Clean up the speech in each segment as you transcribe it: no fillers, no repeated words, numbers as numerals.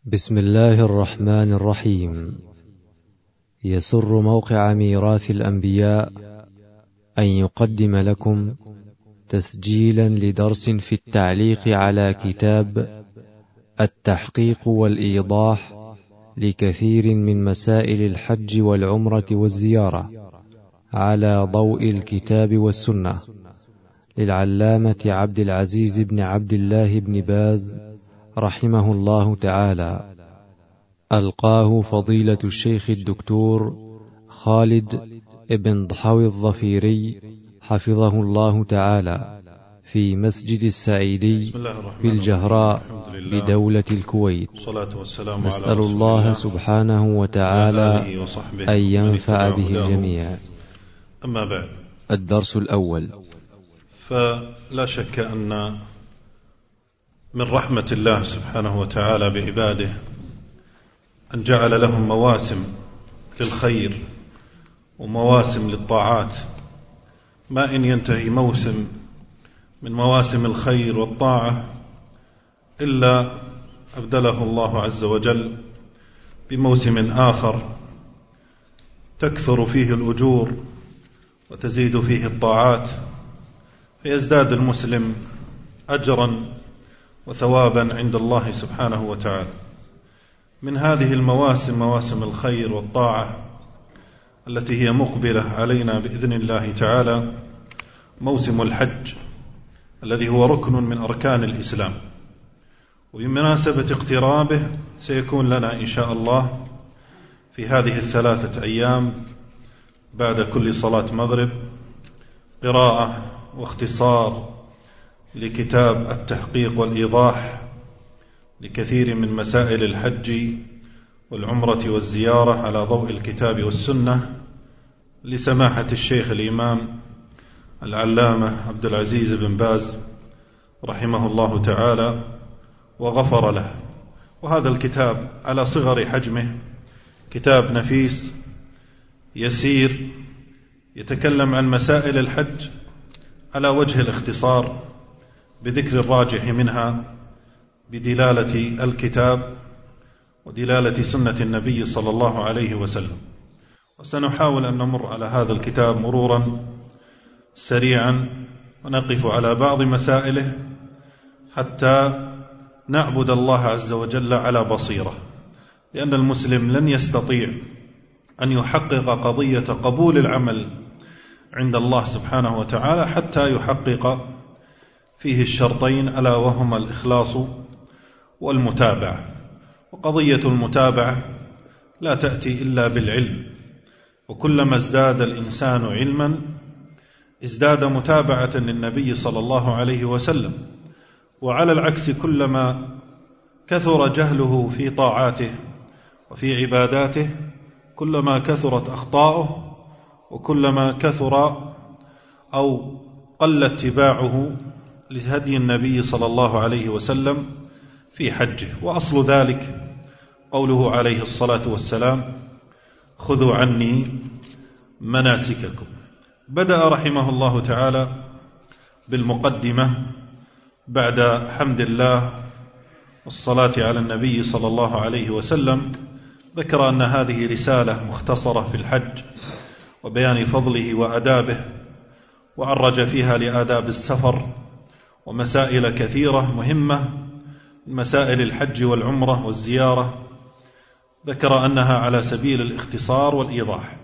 بسم الله الرحمن الرحيم. يسر موقع ميراث الأنبياء أن يقدم لكم تسجيلا لدرس في التعليق على كتاب التحقيق والإيضاح لكثير من مسائل الحج والعمرة والزيارة على ضوء الكتاب والسنة للعلامة عبد العزيز بن عبد الله بن باز رحمه الله تعالى، ألقاه فضيلة الشيخ الدكتور خالد بن ضحوي الظفيري حفظه الله تعالى في مسجد السعيدي في الجهراء بدولة الكويت. نسأل الله سبحانه وتعالى أن ينفع به الجميع. أما بعد، الدرس الأول. فلا شك أن من رحمة الله سبحانه وتعالى بعباده أن جعل لهم مواسم للخير ومواسم للطاعات، ما إن ينتهي موسم من مواسم الخير والطاعة إلا أبدله الله عز وجل بموسم آخر تكثر فيه الأجور وتزيد فيه الطاعات، فيزداد المسلم أجرا وثوابا عند الله سبحانه وتعالى. من هذه المواسم مواسم الخير والطاعة التي هي مقبلة علينا بإذن الله تعالى موسم الحج الذي هو ركن من أركان الإسلام، وبمناسبة اقترابه سيكون لنا إن شاء الله في هذه الثلاثة أيام بعد كل صلاة مغرب قراءة واختصار لكتاب التحقيق والإيضاح لكثير من مسائل الحج والعمرة والزيارة على ضوء الكتاب والسنة لسماحة الشيخ الإمام العلامة عبد العزيز بن باز رحمه الله تعالى وغفر له. وهذا الكتاب على صغر حجمه كتاب نفيس يسير يتكلم عن مسائل الحج على وجه الاختصار بذكر الراجح منها بدلالة الكتاب ودلالة سنة النبي صلى الله عليه وسلم. وسنحاول أن نمر على هذا الكتاب مرورا سريعا ونقف على بعض مسائله حتى نعبد الله عز وجل على بصيرة، لأن المسلم لن يستطيع أن يحقق قضية قبول العمل عند الله سبحانه وتعالى حتى يحقق فيه الشرطين ألا وهما الإخلاص والمتابعة. وقضية المتابعة لا تأتي إلا بالعلم، وكلما ازداد الإنسان علما ازداد متابعة للنبي صلى الله عليه وسلم، وعلى العكس كلما كثر جهله في طاعاته وفي عباداته كلما كثرت أخطاؤه وكلما كثر أو قل اتباعه لهدي النبي صلى الله عليه وسلم في حجه. وأصل ذلك قوله عليه الصلاة والسلام: خذوا عني مناسككم. بدأ رحمه الله تعالى بالمقدمة بعد حمد الله والصلاة على النبي صلى الله عليه وسلم، ذكر أن هذه رسالة مختصرة في الحج وبيان فضله وأدابه، وعرج فيها لآداب السفر ومسائل كثيرة مهمة من مسائل الحج والعمرة والزيارة، ذكر أنها على سبيل الاختصار والإيضاح،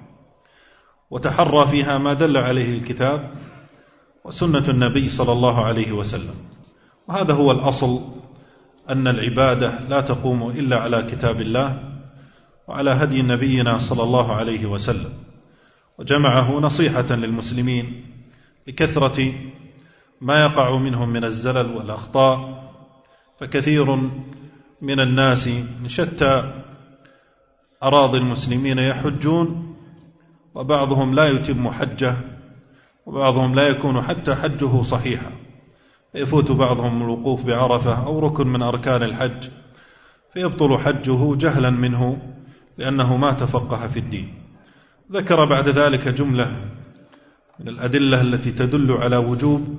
وتحرى فيها ما دل عليه الكتاب وسنة النبي صلى الله عليه وسلم. وهذا هو الأصل، أن العبادة لا تقوم إلا على كتاب الله وعلى هدي نبينا صلى الله عليه وسلم، وجمعه نصيحة للمسلمين لكثرة ما يقع منهم من الزلل والأخطاء. فكثير من الناس من شتى أراضي المسلمين يحجون، وبعضهم لا يتم حجه، وبعضهم لا يكون حتى حجه صحيحا، فيفوت بعضهم الوقوف بعرفة أو ركن من أركان الحج فيبطل حجه جهلا منه لأنه ما تفقه في الدين. ذكر بعد ذلك جملة من الأدلة التي تدل على وجوب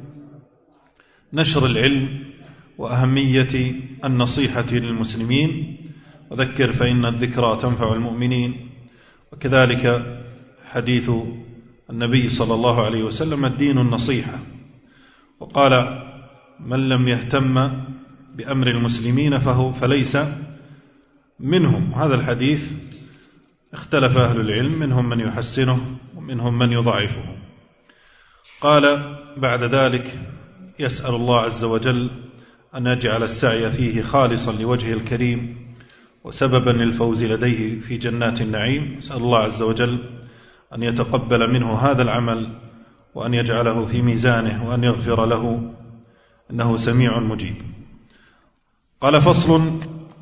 نشر العلم وأهمية النصيحة للمسلمين، وذكر فإن الذكرى تنفع المؤمنين. وكذلك حديث النبي صلى الله عليه وسلم: الدين النصيحة. وقال: من لم يهتم بأمر المسلمين فليس منهم. هذا الحديث اختلف أهل العلم، منهم من يحسنه ومنهم من يضعفه. قال بعد ذلك: يسأل الله عز وجل أن يجعل السعي فيه خالصا لوجهه الكريم وسببا للفوز لديه في جنات النعيم. يسأل الله عز وجل أن يتقبل منه هذا العمل وأن يجعله في ميزانه وأن يغفر له، إنه سميع مجيب. قال: فصل: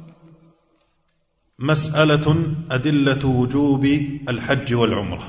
مسألة أدلة وجوب الحج والعمرة.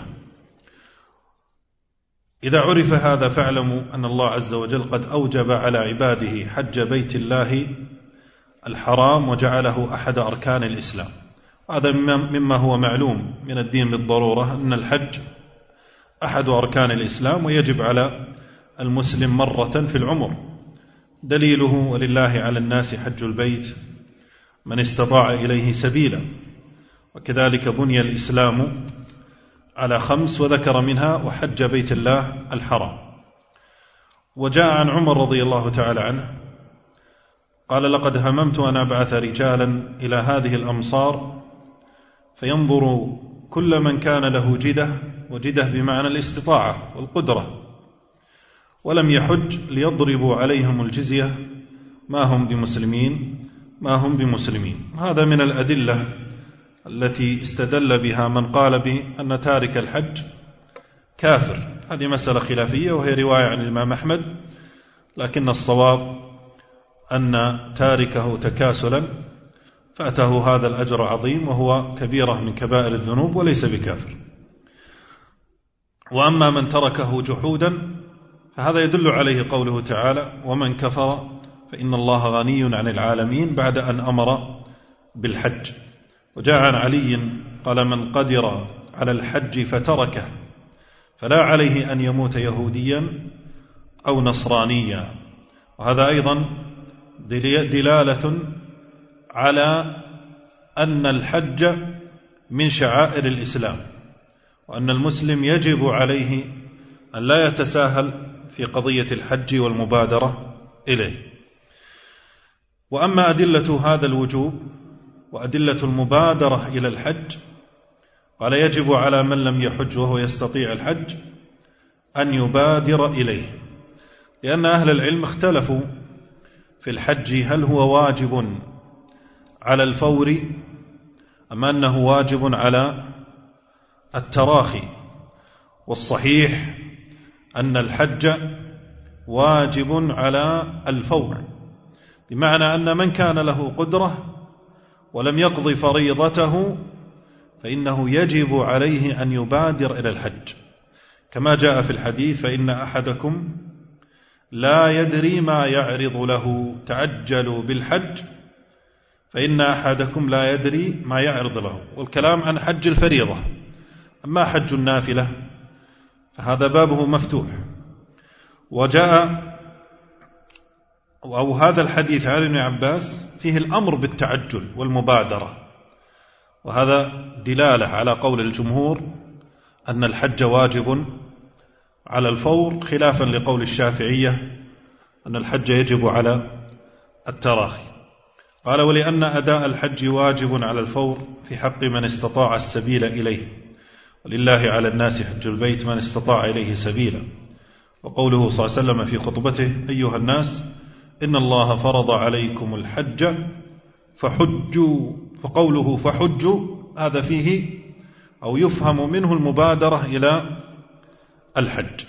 إذا عرف هذا فاعلموا أن الله عز وجل قد أوجب على عباده حج بيت الله الحرام وجعله أحد أركان الإسلام. هذا مما هو معلوم من الدين بالضرورة، أن الحج أحد أركان الإسلام ويجب على المسلم مرة في العمر. دليله: ولله على الناس حج البيت من استطاع إليه سبيلا. وكذلك بني الإسلام على 5 وذكر منها وحج بيت الله الحرام. وجاء عن عمر رضي الله تعالى عنه قال: لقد هممت أن أبعث رجالا إلى هذه الأمصار فينظر كل من كان له جدة، وجدة بمعنى الاستطاعة والقدرة، ولم يحج ليضربوا عليهم الجزية، ما هم بمسلمين. هذا من الأدلة التي استدل بها من قال بأن تارك الحج كافر. هذه مسألة خلافية وهي رواية عن الإمام أحمد، لكن الصواب أن تاركه تكاسلا فأته هذا الأجر عظيم، وهو كبيرة من كبائر الذنوب وليس بكافر. وأما من تركه جحودا فهذا يدل عليه قوله تعالى: ومن كفر فإن الله غني عن العالمين، بعد أن أمر بالحج. وجاء عن علي قال: من قدر على الحج فتركه فلا عليه أن يموت يهوديا أو نصرانيا. وهذا أيضا دلالة على أن الحج من شعائر الإسلام، وأن المسلم يجب عليه أن لا يتساهل في قضية الحج والمبادرة إليه. وأما أدلة هذا الوجوب وأدلة المبادرة إلى الحج، قال: يجب على من لم يحج وهو يستطيع الحج أن يبادر إليه، لأن أهل العلم اختلفوا في الحج هل هو واجب على الفور أم أنه واجب على التراخي. والصحيح أن الحج واجب على الفور، بمعنى أن من كان له قدرة ولم يقضي فريضته فإنه يجب عليه أن يبادر إلى الحج، كما جاء في الحديث: فإن أحدكم لا يدري ما يعرض له، تعجلوا بالحج فإن أحدكم لا يدري ما يعرض له. والكلام عن حج الفريضة. أما حج النافلة فهذا بابه مفتوح. وجاء هذا الحديث عن ابن عباس فيه الأمر بالتعجل والمبادرة، وهذا دلالة على قول الجمهور أن الحج واجب على الفور، خلافا لقول الشافعية أن الحج يجب على التراخي. قال: ولأن أداء الحج واجب على الفور في حق من استطاع السبيل إليه، ولله على الناس حج البيت من استطاع إليه سبيلا. وقوله صلى الله عليه وسلم في خطبته: أيها الناس إن الله فرض عليكم الحج فحجوا. فقوله فحجوا هذا فيه أو يفهم منه المبادرة إلى الحج.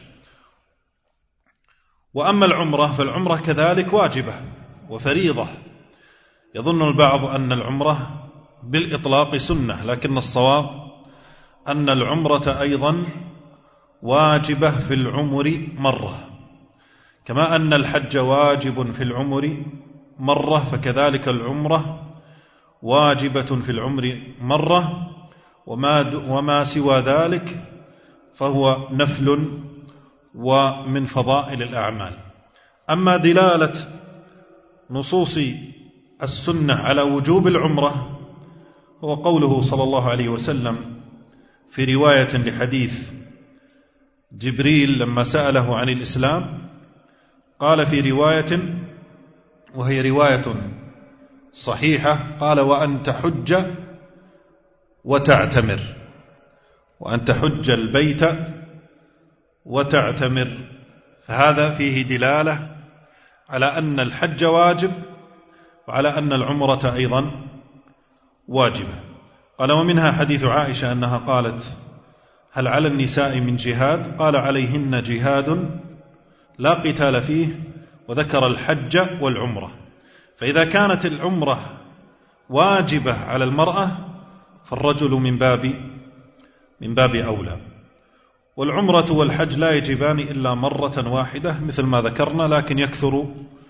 وأما العمرة فالعمرة كذلك واجبة وفريضة. يظن البعض أن العمرة بالإطلاق سنة، لكن الصواب أن العمرة أيضا واجبة في العمر مرة، كما أن الحج واجب في العمر مرة، فكذلك العمرة واجبة في العمر مرة، وما سوى ذلك فهو نفل ومن فضائل الأعمال. أما دلالة نصوص السنة على وجوب العمرة هو قوله صلى الله عليه وسلم في رواية لحديث جبريل لما سأله عن الإسلام، قال في رواية وهي رواية صحيحة، قال: وأن تحج وتعتمر، وأن تحج البيت وتعتمر. فهذا فيه دلالة على أن الحج واجب، وعلى أن العمرة أيضا واجبة. قال: ومنها حديث عائشة أنها قالت: هل على النساء من جهاد؟ قال: عليهن جهاد لا قتال فيه، وذكر الحج والعمرة. فإذا كانت العمرة واجبة على المرأة فالرجل من باب أولى. والعمرة والحج لا يجبان إلا مرة واحدة مثل ما ذكرنا، لكن يكثر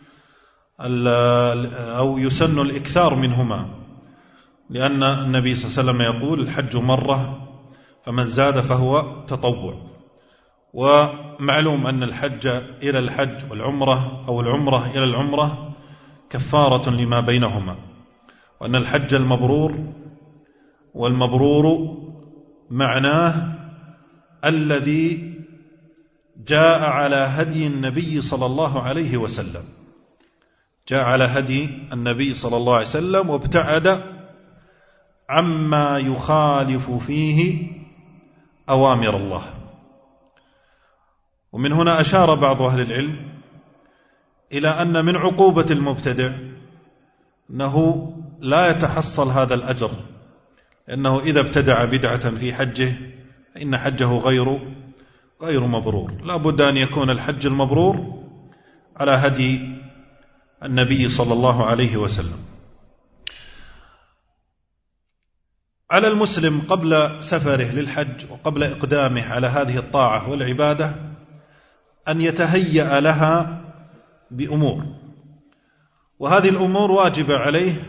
أو يسن الإكثار منهما، لأن النبي صلى الله عليه وسلم يقول: الحج مرة فمن زاد فهو تطوع. ومعلوم أن الحج إلى الحج والعمرة أو العمرة إلى العمرة كفارة لما بينهما، وأن الحج المبرور، والمبرور معناه الذي جاء على هدي النبي صلى الله عليه وسلم، جاء على هدي النبي صلى الله عليه وسلم وابتعد عما يخالف فيه أوامر الله. ومن هنا أشار بعض أهل العلم إلى أن من عقوبة المبتدع أنه لا يتحصل هذا الأجر، لأنه إذا ابتدع بدعة في حجه فإن حجه غير مبرور. لا بد أن يكون الحج المبرور على هدي النبي صلى الله عليه وسلم. على المسلم قبل سفره للحج وقبل إقدامه على هذه الطاعة والعبادة أن يتهيأ لها بأمور، وهذه الأمور واجبة عليه،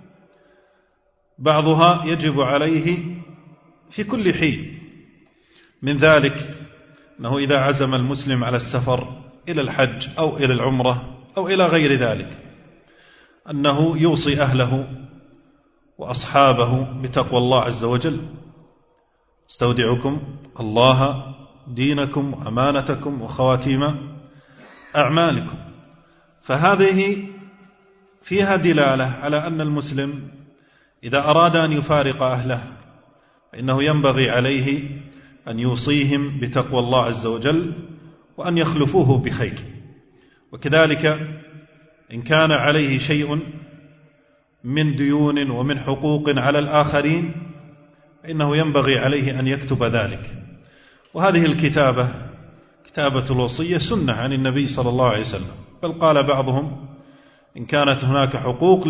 بعضها يجب عليه في كل حين. من ذلك أنه إذا عزم المسلم على السفر إلى الحج أو إلى العمرة أو إلى غير ذلك أنه يوصي أهله وأصحابه بتقوى الله عز وجل: استودعكم الله دينكم وأمانتكم وخواتيم أعمالكم. فهذه فيها دلالة على أن المسلم إذا أراد أن يفارق أهله فإنه ينبغي عليه أن يوصيهم بتقوى الله عز وجل وأن يخلفوه بخير. وكذلك إن كان عليه شيء من ديون ومن حقوق على الآخرين فإنه ينبغي عليه أن يكتب ذلك. وهذه الكتابة، كتابة الوصية، سنة عن النبي صلى الله عليه وسلم، بل قال بعضهم إن كانت هناك حقوق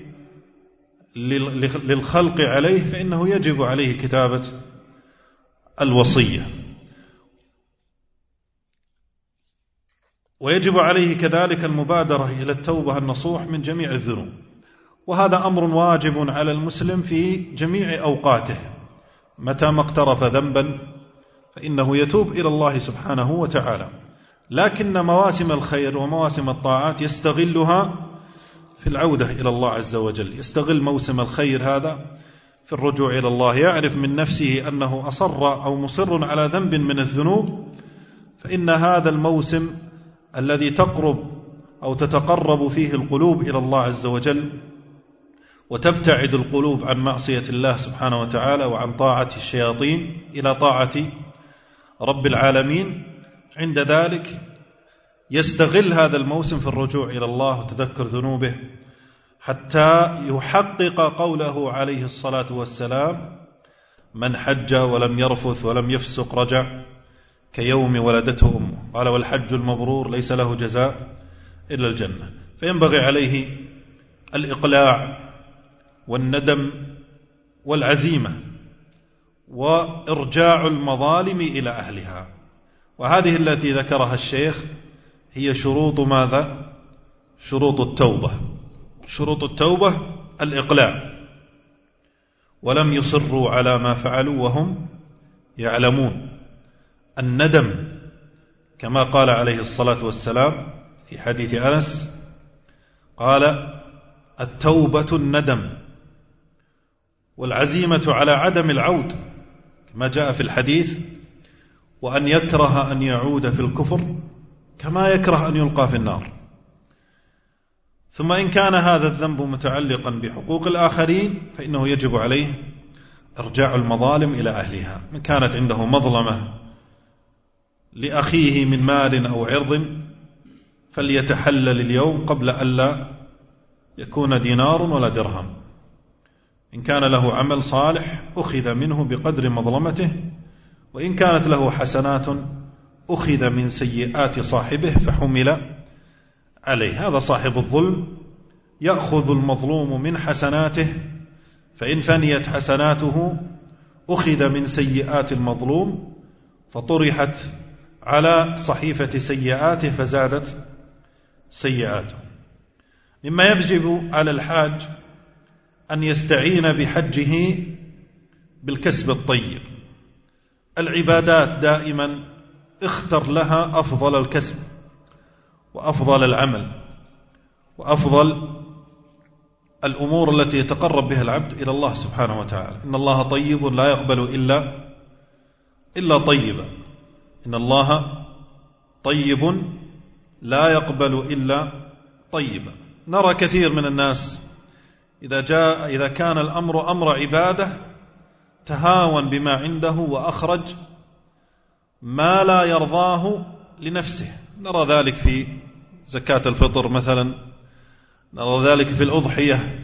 للخلق عليه فإنه يجب عليه كتابة الوصية. ويجب عليه كذلك المبادرة إلى التوبة النصوح من جميع الذنوب، وهذا أمر واجب على المسلم في جميع أوقاته. متى ما اقترف ذنبا فإنه يتوب إلى الله سبحانه وتعالى، لكن مواسم الخير ومواسم الطاعات يستغلها في العودة إلى الله عز وجل. يستغل موسم الخير هذا في الرجوع إلى الله، يعرف من نفسه أنه أصر أو مصر على ذنب من الذنوب، فإن هذا الموسم الذي تقرب أو تتقرب فيه القلوب إلى الله عز وجل وتبتعد القلوب عن معصية الله سبحانه وتعالى وعن طاعة الشياطين إلى طاعة رب العالمين، عند ذلك يستغل هذا الموسم في الرجوع إلى الله وتذكر ذنوبه، حتى يحقق قوله عليه الصلاة والسلام: من حج ولم يرفث ولم يفسق رجع كيوم ولدته أمه. قال: والحج المبرور ليس له جزاء إلا الجنة. فينبغي عليه الإقلاع والندم والعزيمة وإرجاع المظالم إلى أهلها. وهذه التي ذكرها الشيخ هي شروط ماذا؟ شروط التوبة. شروط التوبة الإقلاع، ولم يصروا على ما فعلوا وهم يعلمون. الندم كما قال عليه الصلاة والسلام في حديث أنس، قال: التوبة الندم، والعزيمة على عدم العود كما جاء في الحديث، وأن يكره أن يعود في الكفر كما يكره أن يلقى في النار. ثم إن كان هذا الذنب متعلقا بحقوق الآخرين فإنه يجب عليه إرجاع المظالم إلى أهلها. من كانت عنده مظلمة لأخيه من مال أو عرض فليتحلل اليوم قبل ألا يكون دينار ولا درهم. إن كان له عمل صالح أخذ منه بقدر مظلمته، وإن كانت له حسنات أخذ من سيئات صاحبه فحمل عليه. هذا صاحب الظلم يأخذ المظلوم من حسناته، فإن فنيت حسناته أخذ من سيئات المظلوم فطرحت على صحيفة سيئاته فزادت سيئاته. مما يجب على الحاج أن يستعين بحجه بالكسب الطيب. العبادات دائما اختر لها أفضل الكسب وأفضل العمل وأفضل الأمور التي يتقرب بها العبد إلى الله سبحانه وتعالى. إن الله طيب لا يقبل إلا طيبا. إن الله طيب لا يقبل إلا طيبا. نرى كثير من الناس إذا كان الأمر أمر عبادة تهاون بما عنده وأخرج ما لا يرضاه لنفسه. نرى ذلك في زكاة الفطر مثلا، نرى ذلك في الأضحية،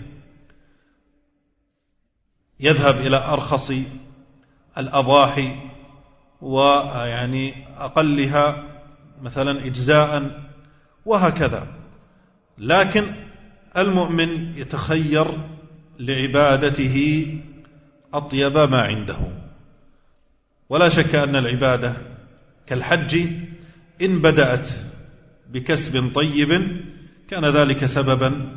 يذهب إلى أرخص الأضاحي ويعني أقلها مثلا إجزاء وهكذا. لكن المؤمن يتخير لعبادته أطيب ما عنده. ولا شك أن العبادة كالحج إن بدأت بكسب طيب كان ذلك سببا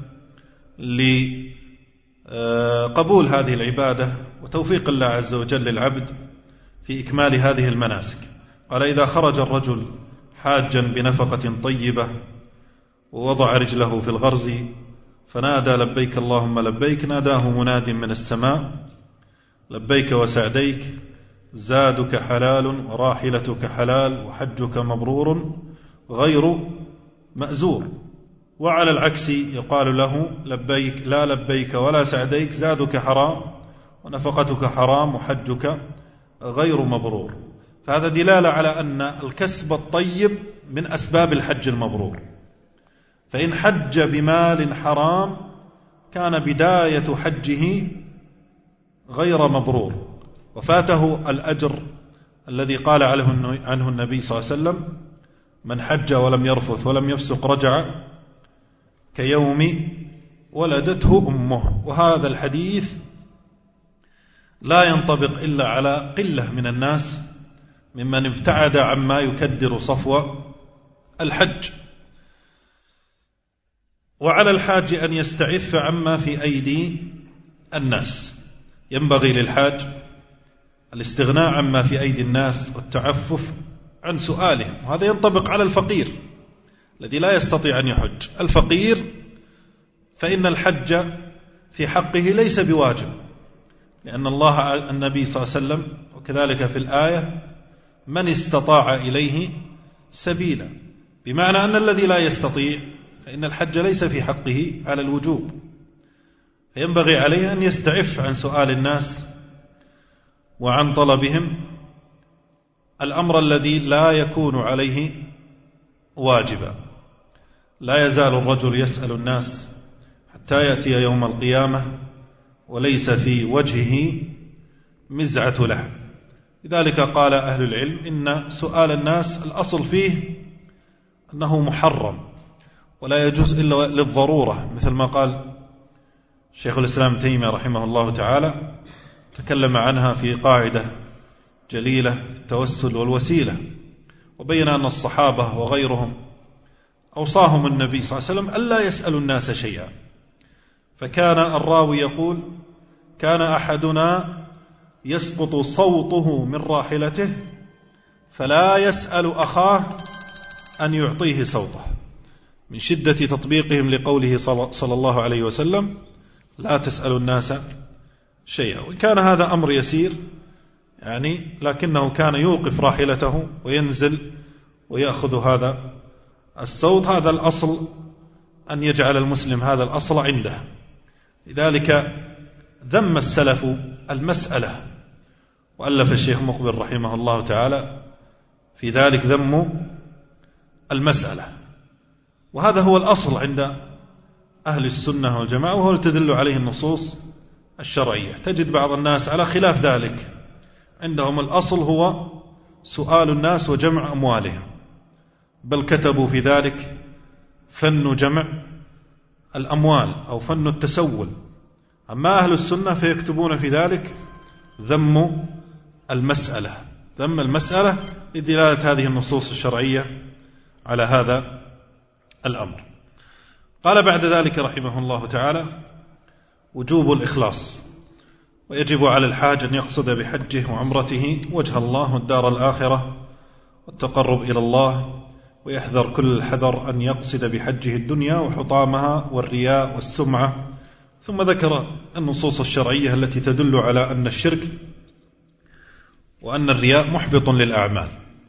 لقبول هذه العبادة وتوفيق الله عز وجل للعبد في إكمال هذه المناسك. قال: إذا خرج الرجل حاجا بنفقة طيبة ووضع رجله في الغرز فنادى لبيك اللهم لبيك، ناداه مناد من السماء: لبيك وسعديك، زادك حلال وراحلتك حلال وحجك مبرور غير مأزور. وعلى العكس يقال له: لبيك لا لبيك ولا سعديك، زادك حرام ونفقتك حرام وحجك غير مبرور. فهذا دلالة على أن الكسب الطيب من أسباب الحج المبرور. فإن حج بمال حرام كان بداية حجه غير مبرور وفاته الأجر الذي قال عنه النبي صلى الله عليه وسلم: من حج ولم يرفث ولم يفسق رجع كيوم ولدته أمه. وهذا الحديث لا ينطبق إلا على قلة من الناس ممن ابتعد عما يكدر صفو الحج. وعلى الحاج أن يستعف عما في أيدي الناس. ينبغي للحاج الاستغناء عما في أيدي الناس والتعفف عن سؤالهم. وهذا ينطبق على الفقير الذي لا يستطيع أن يحج. الفقير فإن الحج في حقه ليس بواجب، لأن النبي صلى الله عليه وسلم وكذلك في الآية: من استطاع إليه سبيلا، بمعنى أن الذي لا يستطيع فإن الحج ليس في حقه على الوجوب. فينبغي عليه أن يستعف عن سؤال الناس وعن طلبهم الأمر الذي لا يكون عليه واجبا. لا يزال الرجل يسأل الناس حتى يأتي يوم القيامة وليس في وجهه مزعة لحم. لذلك قال أهل العلم إن سؤال الناس الأصل فيه أنه محرم ولا يجوز إلا للضرورة، مثل ما قال شيخ الإسلام تيمية رحمه الله تعالى، تكلم عنها في قاعدة جليلة التوسل والوسيلة، وبين أن الصحابة وغيرهم أوصاهم النبي صلى الله عليه وسلم ألا يسألوا الناس شيئا. فكان الراوي يقول: كان أحدنا يسقط صوته من راحلته فلا يسأل أخاه أن يعطيه صوته، من شدة تطبيقهم لقوله صلى الله عليه وسلم: لا تسألوا الناس شيئا، وإن كان هذا أمر يسير يعني، لكنه كان يوقف راحلته وينزل ويأخذ هذا الصوت. هذا الأصل أن يجعل المسلم هذا الأصل عنده. لذلك ذم السلف المسألة، وألف الشيخ مقبل رحمه الله تعالى في ذلك ذم المسألة، وهذا هو الأصل عند أهل السنة والجماعة، وهو تدل عليه النصوص الشرعية. تجد بعض الناس على خلاف ذلك، عندهم الأصل هو سؤال الناس وجمع أموالهم، بل كتبوا في ذلك فن جمع الأموال أو فن التسول. أما أهل السنة فيكتبون في ذلك ذم المسألة، ذم المسألة لدلالة هذه النصوص الشرعية على هذا الأمر. قال بعد ذلك رحمه الله تعالى: وجوب الإخلاص، ويجب على الحاج أن يقصد بحجه وعمرته وجه الله والدار الآخرة والتقرب إلى الله، ويحذر كل الحذر أن يقصد بحجه الدنيا وحطامها والرياء والسمعة. ثم ذكر النصوص الشرعية التي تدل على أن الشرك وأن الرياء محبط للأعمال،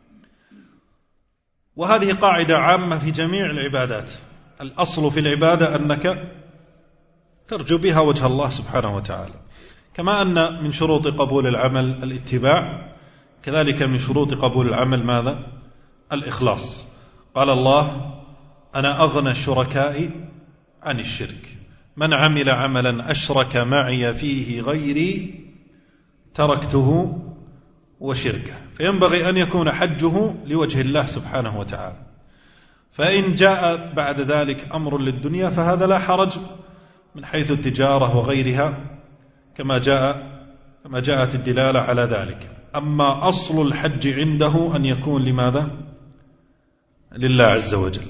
وهذه قاعدة عامة في جميع العبادات. الأصل في العبادة أنك ترجو بها وجه الله سبحانه وتعالى، كما أن من شروط قبول العمل الاتباع، كذلك من شروط قبول العمل ماذا؟ الإخلاص. قال الله: أنا أغنى الشركاء عن الشرك، من عمل عملا أشرك معي فيه غيري تركته وشركه. فينبغي أن يكون حجه لوجه الله سبحانه وتعالى. فإن جاء بعد ذلك أمر للدنيا فهذا لا حرج من حيث التجارة وغيرها، كما جاءت الدلالة على ذلك. أما أصل الحج عنده أن يكون لماذا؟ لله عز وجل.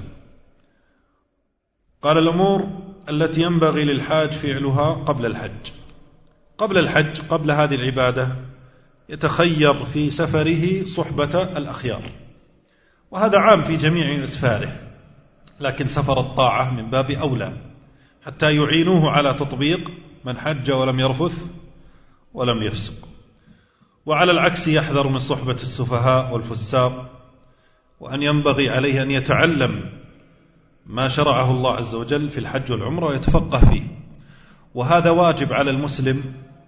قال: الأمور التي ينبغي للحاج فعلها قبل الحج. قبل الحج، قبل هذه العبادة، يتخير في سفره صحبة الأخيار، وهذا عام في جميع أسفاره، لكن سفر الطاعة من باب أولى، حتى يعينوه على تطبيق من حج ولم يرفث ولم يفسق. وعلى العكس يحذر من صحبة السفهاء والفساق، وأن ينبغي عليه أن يتعلم ما شرعه الله عز وجل في الحج والعمرة ويتفقه فيه، وهذا واجب على المسلم،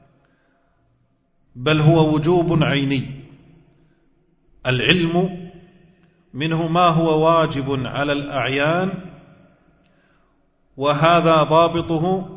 بل هو وجوب عيني. العلم منه ما هو واجب على الأعيان، وهذا ضابطه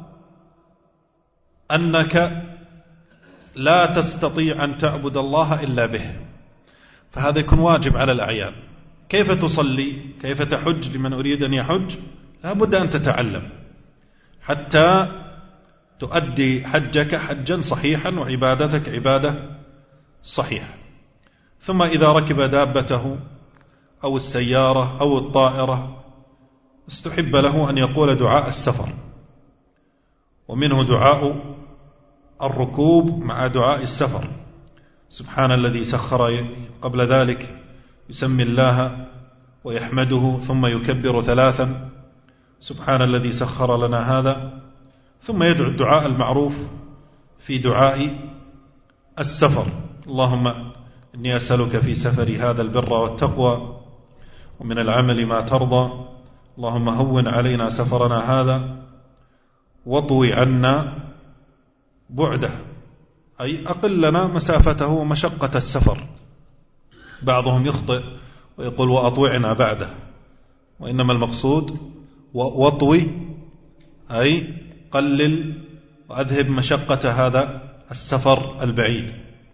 أنك لا تستطيع أن تعبد الله إلا به، فهذا يكون واجب على الأعيان. كيف تصلي؟ كيف تحج لمن أريد أن يحج؟ لا بد أن تتعلم حتى تؤدي حجك حجا صحيحا وعبادتك عبادة صحيحة. ثم إذا ركب دابته أو السيارة أو الطائرة استحب له أن يقول دعاء السفر، ومنه دعاء الركوب مع دعاء السفر: سبحان الذي سخر. قبل ذلك يسمي الله ويحمده، ثم يكبر 3: سبحان الذي سخر لنا هذا، ثم يدعو الدعاء المعروف في دعاء السفر: اللهم إني أسألك في سفري هذا البر والتقوى ومن العمل ما ترضى، اللهم هون علينا سفرنا هذا واطوي عنا بعده، أي أقل لنا مسافته ومشقة السفر. بعضهم يخطئ ويقول وأطوعنا بعده، وإنما المقصود واطوي أي قلل وأذهب مشقة هذا السفر البعيد.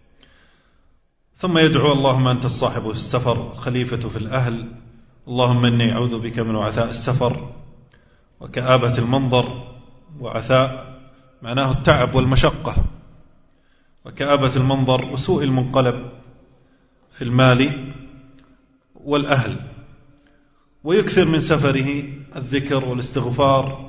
ثم يدعو: اللهم أنت الصاحب في السفر الخليفة في الأهل، اللهم إني أعوذ بك من وعثاء السفر وكآبة المنظر. وعثاء معناه التعب والمشقة، وكآبة المنظر وسوء المنقلب في المال والأهل. ويكثر من سفره الذكر والاستغفار،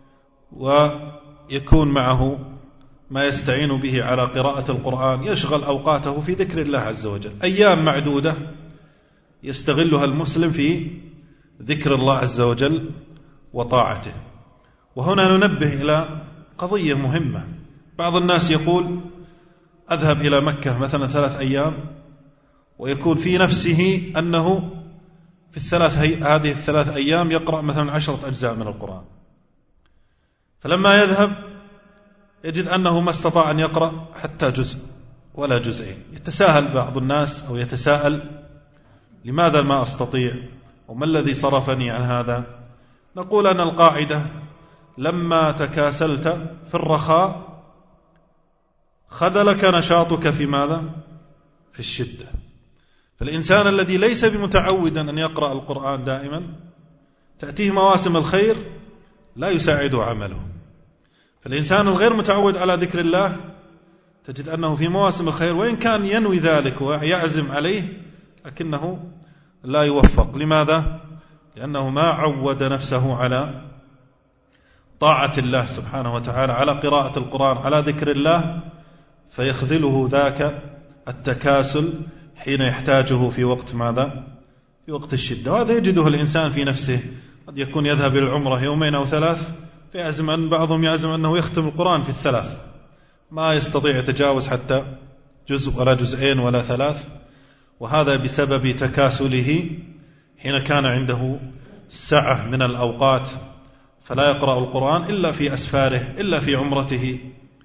ويكون معه ما يستعين به على قراءة القرآن، يشغل أوقاته في ذكر الله عز وجل. أيام معدودة يستغلها المسلم في ذكر الله عز وجل وطاعته. وهنا ننبه إلى قضية مهمة، بعض الناس يقول أذهب إلى مكة مثلا 3 أيام، ويكون في نفسه أنه في هذه ال3 أيام يقرأ مثلا 10 أجزاء من القرآن، فلما يذهب يجد أنه ما استطاع أن يقرأ حتى جزء ولا جزئين. يتساءل بعض الناس أو يتساءل لماذا ما أستطيع وما الذي صرفني عن هذا؟ نقول أن القاعدة لما تكاسلت في الرخاء خذلك نشاطك في ماذا؟ في الشدة. فالإنسان الذي ليس بمتعودا أن يقرأ القرآن دائما تأتيه مواسم الخير لا يساعد عمله. فالإنسان الغير متعود على ذكر الله تجد أنه في مواسم الخير وإن كان ينوي ذلك ويعزم عليه لكنه لا يوفق. لماذا؟ لأنه ما عود نفسه على طاعة الله سبحانه وتعالى، على قراءة القرآن، على ذكر الله، فيخذله ذاك التكاسل حين يحتاجه في وقت ماذا؟ في وقت الشدة. وهذا يجده الإنسان في نفسه، قد يكون يذهب إلى العمرة 2 أو 3 فيعزم أن بعضهم يعزم أنه يختم القرآن في 3، ما يستطيع يتجاوز حتى جزء ولا جزئين ولا 3، وهذا بسبب تكاسله حين كان عنده سعة من الأوقات فلا يقرأ القرآن إلا في أسفاره إلا في عمرته.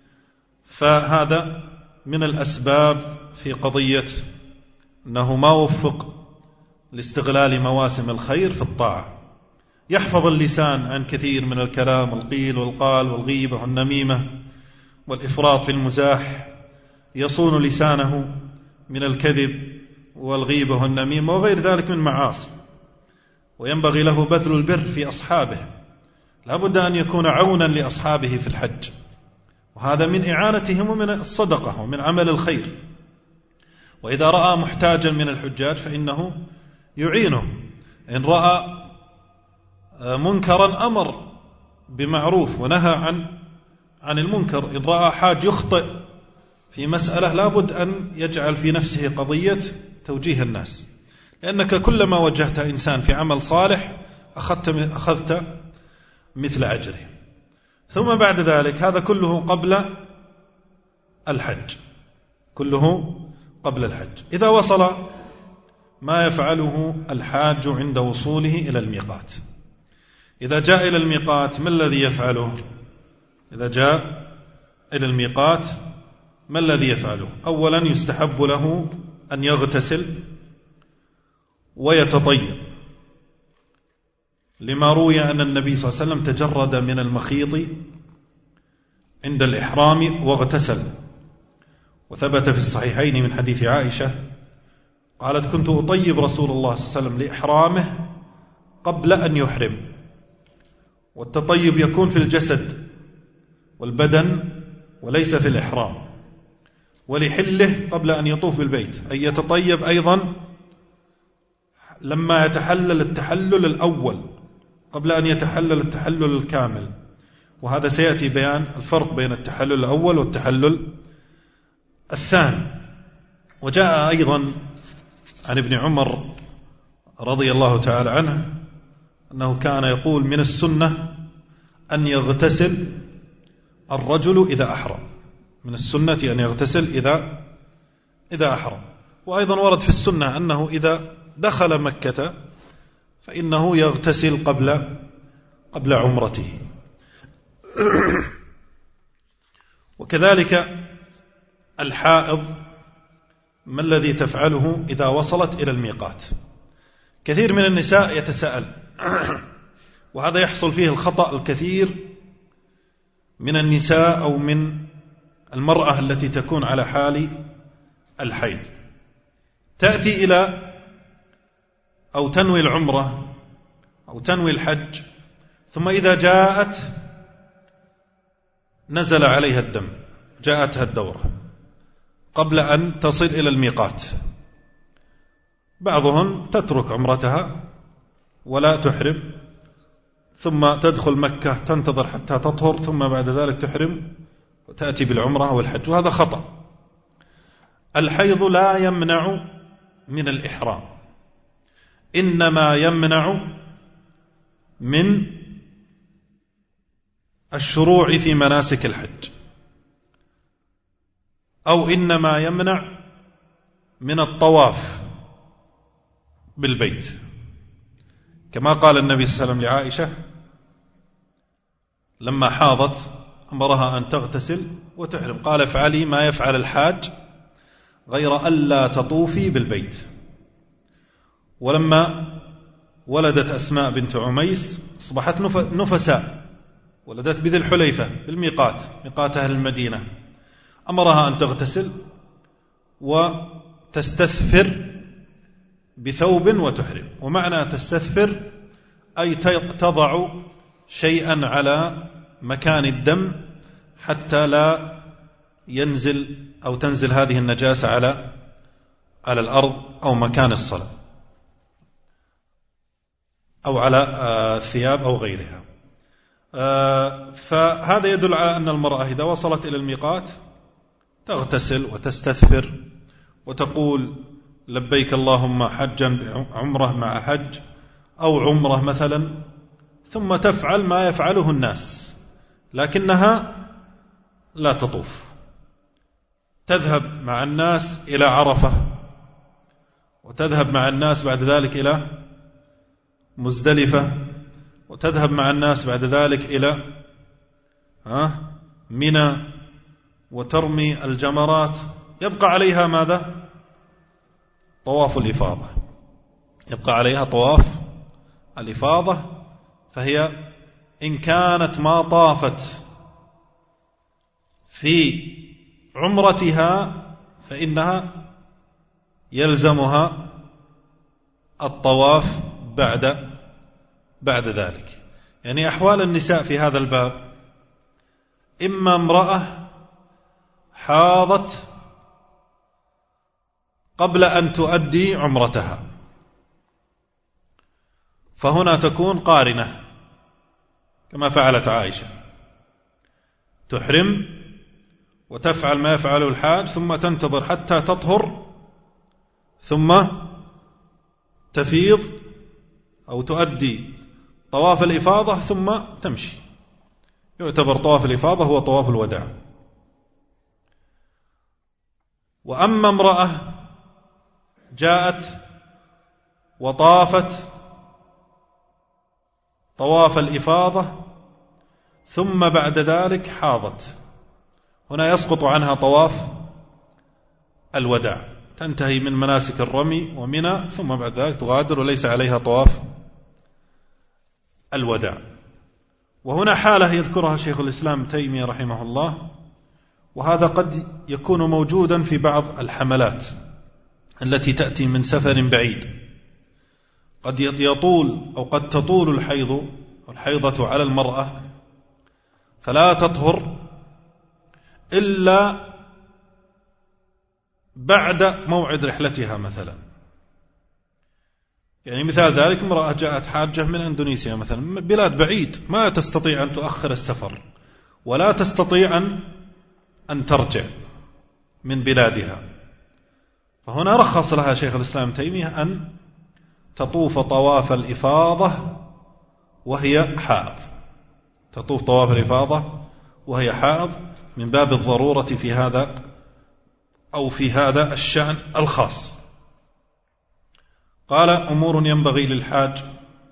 فهذا من الأسباب في قضية أنه ما وفق لاستغلال مواسم الخير في الطاعة. يحفظ اللسان عن كثير من الكلام، القيل والقال والغيبة والنميمة والإفراط في المزاح، يصون لسانه من الكذب والغيبة والنميمة وغير ذلك من معاصي. وينبغي له بذل البر في أصحابه، لا بد أن يكون عونا لأصحابه في الحج، وهذا من إعانتهم ومن الصدقة ومن عمل الخير. وإذا رأى محتاجا من الحجاج فإنه يعينه، إن رأى منكرا أمر بمعروف ونهى عن المنكر، إن رأى حاج يخطئ في مسألة لابد أن يجعل في نفسه قضية توجيه الناس، لأنك كلما وجهت إنسان في عمل صالح أخذت مثل أجره. ثم بعد ذلك هذا كله قبل الحج، كله قبل الحج. إذا وصل ما يفعله الحاج عند وصوله إلى الميقات، إذا جاء إلى الميقات ما الذي يفعله؟ إذا جاء إلى الميقات ما الذي يفعله؟ أولا يستحب له أن يغتسل ويتطيب، لما روي أن النبي صلى الله عليه وسلم تجرد من المخيط عند الإحرام واغتسل. وثبت في الصحيحين من حديث عائشة قالت: كنت أطيب رسول الله صلى الله عليه وسلم لإحرامه قبل أن يحرم. والتطيب يكون في الجسد والبدن وليس في الإحرام. ولحله قبل أن يطوف بالبيت، أي يتطيب أيضا لما يتحلل التحلل الأول قبل أن يتحلل التحلل الكامل. وهذا سيأتي بيان الفرق بين التحلل الأول والتحلل الثاني. وجاء أيضا عن ابن عمر رضي الله تعالى عنه أنه كان يقول: من السنة أن يغتسل الرجل إذا أحرم، من السنة أن يغتسل إذا أحرم. وأيضا ورد في السنة أنه إذا دخل مكة فإنه يغتسل قبل عمرته. وكذلك الحائض ما الذي تفعله إذا وصلت إلى الميقات؟ كثير من النساء يتساءل وهذا يحصل فيه الخطأ الكثير من النساء أو من المرأة التي تكون على حال الحيض، تأتي إلى أو تنوي العمرة أو تنوي الحج، ثم إذا جاءت نزل عليها الدم، جاءتها الدورة قبل أن تصل إلى الميقات. بعضهم تترك عمرتها ولا تحرم، ثم تدخل مكة تنتظر حتى تطهر، ثم بعد ذلك تحرم وتأتي بالعمرة والحج، وهذا خطأ. الحيض لا يمنع من الإحرام، إنما يمنع من الشروع في مناسك الحج. أو إنما يمنع من الطواف بالبيت، كما قال النبي صلى الله عليه وسلم لعائشة لما حاضت أمرها أن تغتسل وتحرم، قال افعلي ما يفعل الحاج غير ألا تطوفي بالبيت. ولما ولدت أسماء بنت عميس أصبحت نفساء، ولدت بذي الحليفة بالميقات، ميقات أهل المدينة، أمرها أن تغتسل وتستثفر بثوب وتحرم. ومعنى تستثفر أي تضع شيئا على مكان الدم حتى لا ينزل أو تنزل هذه النجاسة على الأرض أو مكان الصلاة أو على الثياب أو غيرها. فهذا يدل على أن المرأة إذا وصلت إلى الميقات تغتسل وتستثفر وتقول لبيك اللهم حجا عمره مع حج أو عمره مثلا، ثم تفعل ما يفعله الناس، لكنها لا تطوف، تذهب مع الناس إلى عرفة، وتذهب مع الناس بعد ذلك إلى مزدلفة، وتذهب مع الناس بعد ذلك إلى منى، وترمي الجمرات. يبقى عليها ماذا؟ طواف الإفاضة، يبقى عليها طواف الإفاضة. فهي إن كانت ما طافت في عمرتها فإنها يلزمها الطواف بعد ذلك. يعني أحوال النساء في هذا الباب: إما امرأة حاضت قبل أن تؤدي عمرتها، فهنا تكون قارنة كما فعلت عائشة، تحرم وتفعل ما يفعله الحاج ثم تنتظر حتى تطهر ثم تفيض أو تؤدي طواف الإفاضة ثم تمشي. يعتبر طواف الإفاضة هو طواف الوداع. وأما امرأة جاءت وطافت طواف الإفاضة ثم بعد ذلك حاضت، هنا يسقط عنها طواف الوداع، تنتهي من مناسك الرمي ومنى ثم بعد ذلك تغادر وليس عليها طواف الوداع. وهنا حالة يذكرها شيخ الإسلام تيمية رحمه الله، وهذا قد يكون موجودا في بعض الحملات التي تأتي من سفر بعيد، قد يطول أو قد تطول الحيضة على المرأة فلا تطهر إلا بعد موعد رحلتها مثلا. يعني مثال ذلك امرأة جاءت حاجة من أندونيسيا مثلا، بلاد بعيد ما تستطيع أن تؤخر السفر ولا تستطيع أن ترجع من بلادها، فهنا رخص لها شيخ الإسلام تيمية أن تطوف طواف الإفاضة وهي حائض، تطوف طواف الإفاضة وهي حائض من باب الضرورة في هذا أو في هذا الشأن الخاص. قال: أمور ينبغي للحاج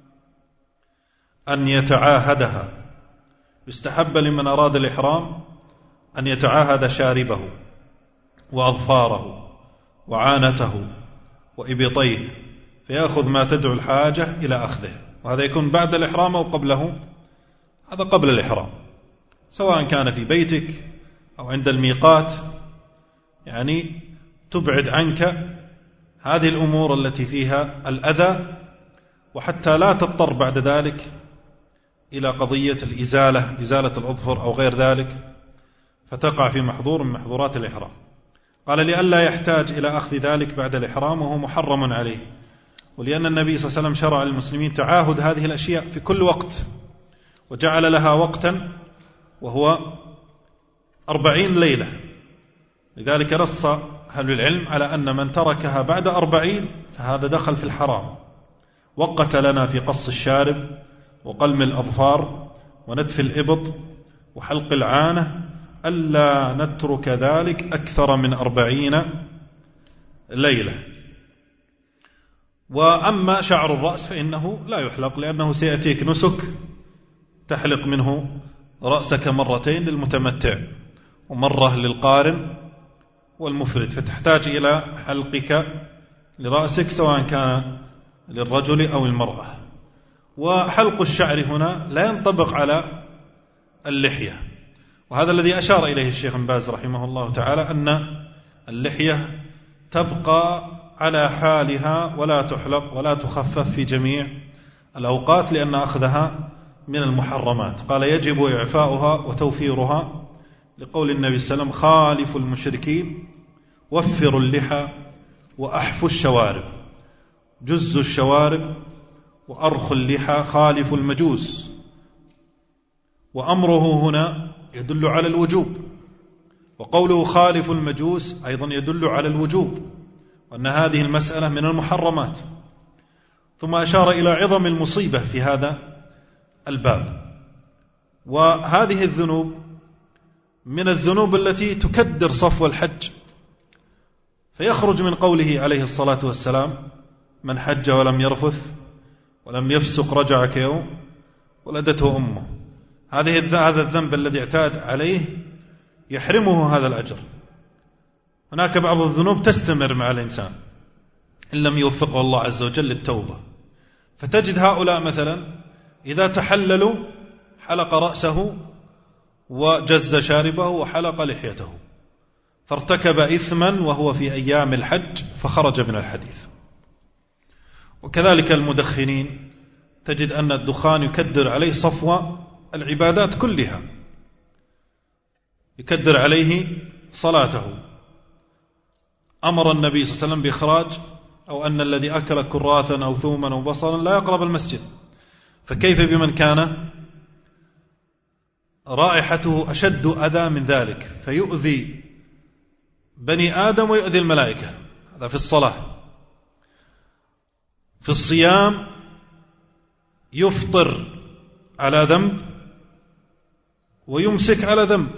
أن يتعاهدها. يستحب لمن أراد الإحرام أن يتعاهد شاربه وأظفاره وعانته وإبطيه، فيأخذ ما تدعو الحاجة إلى أخذه، وهذا يكون بعد الإحرام أو قبله. هذا قبل الإحرام، سواء كان في بيتك أو عند الميقات، يعني تبعد عنك هذه الأمور التي فيها الأذى، وحتى لا تضطر بعد ذلك إلى قضية إزالة الأظفر أو غير ذلك، فتقع في محظور من محظورات الإحرام. قال: لئلا يحتاج إلى أخذ ذلك بعد الإحرام وهو محرم عليه، ولأن النبي صلى الله عليه وسلم شرع للمسلمين تعاهد هذه الأشياء في كل وقت، وجعل لها وقتا وهو 40 ليلة. لذلك نص أهل العلم على أن من تركها بعد 40 فهذا دخل في الحرام. وقت لنا في قص الشارب وقلم الأظفار ونتف الإبط وحلق العانة ألا نترك ذلك أكثر من 40 ليلة. وأما شعر الرأس فإنه لا يحلق، لأنه سيأتيك نسك تحلق منه رأسك مرتين للمتمتع ومرة للقارن والمفرد، فتحتاج إلى حلقك لرأسك سواء كان للرجل أو المرأة. وحلق الشعر هنا لا ينطبق على اللحية، وهذا الذي أشار إليه الشيخ بن باز رحمه الله تعالى، أن اللحية تبقى على حالها ولا تحلق ولا تخفف في جميع الأوقات، لأن أخذها من المحرمات. قال يجب إعفاؤها وتوفيرها، لقول النبي صلى الله عليه وسلم خالفوا المشركين وفروا اللحى وأحفوا الشوارب، جزوا الشوارب وأرخوا اللحى خالفوا المجوس. وأمره هنا يدل على الوجوب، وقوله خالفوا المجوس أيضا يدل على الوجوب، وأن هذه المسألة من المحرمات. ثم أشار إلى عظم المصيبة في هذا الباب، وهذه الذنوب من الذنوب التي تكدر صفو الحج، فيخرج من قوله عليه الصلاة والسلام من حج ولم يرفث ولم يفسق رجع كيوم ولدته أمه. هذا الذنب الذي اعتاد عليه يحرمه هذا الأجر. هناك بعض الذنوب تستمر مع الإنسان إن لم يوفقه الله عز وجل للتوبة، فتجد هؤلاء مثلا إذا تحللوا حلق رأسه وجز شاربه وحلق لحيته، فارتكب إثما وهو في أيام الحج فخرج من الحديث. وكذلك المدخنين تجد أن الدخان يكدر عليه صفو العبادات كلها، يكدر عليه صلاته. أمر النبي صلى الله عليه وسلم بإخراج أو أن الذي أكل كراثا أو ثوما أو بصلا لا يقرب المسجد، فكيف بمن كان رائحته أشد أذى من ذلك فيؤذي بني آدم ويؤذي الملائكة؟ هذا في الصلاة. في الصيام يفطر على ذنب ويمسك على ذنب،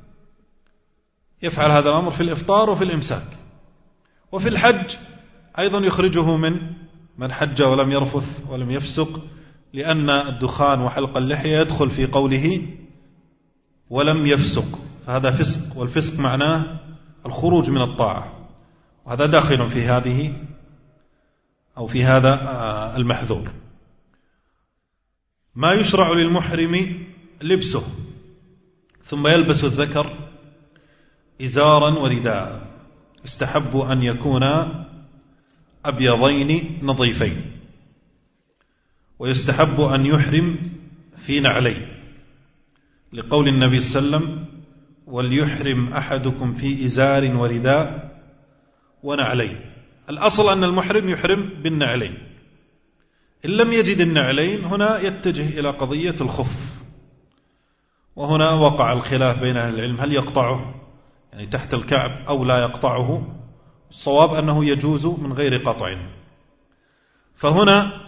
يفعل هذا الأمر في الإفطار وفي الإمساك. وفي الحج أيضا يخرجه من حج ولم يرفث ولم يفسق، لأن الدخان وحلق اللحية يدخل في قوله ولم يفسق، فهذا فسق، والفسق معناه الخروج من الطاعة، وهذا داخل في هذه أو في هذا المحذور. ما يشرع للمحرم لبسه، ثم يلبس الذكر إزارا ورداء، يستحب أن يكونا أبيضين نظيفين، ويستحب أن يحرم في نعلين، لقول النبي صلى الله عليه وسلم وليحرم أحدكم في إزار ورداء ونعلين. الأصل أن المحرم يحرم بالنعلين، إن لم يجد النعلين هنا يتجه إلى قضية الخف، وهنا وقع الخلاف بين أهل العلم هل يقطعه يعني تحت الكعب أو لا يقطعه. الصواب أنه يجوز من غير قطع، فهنا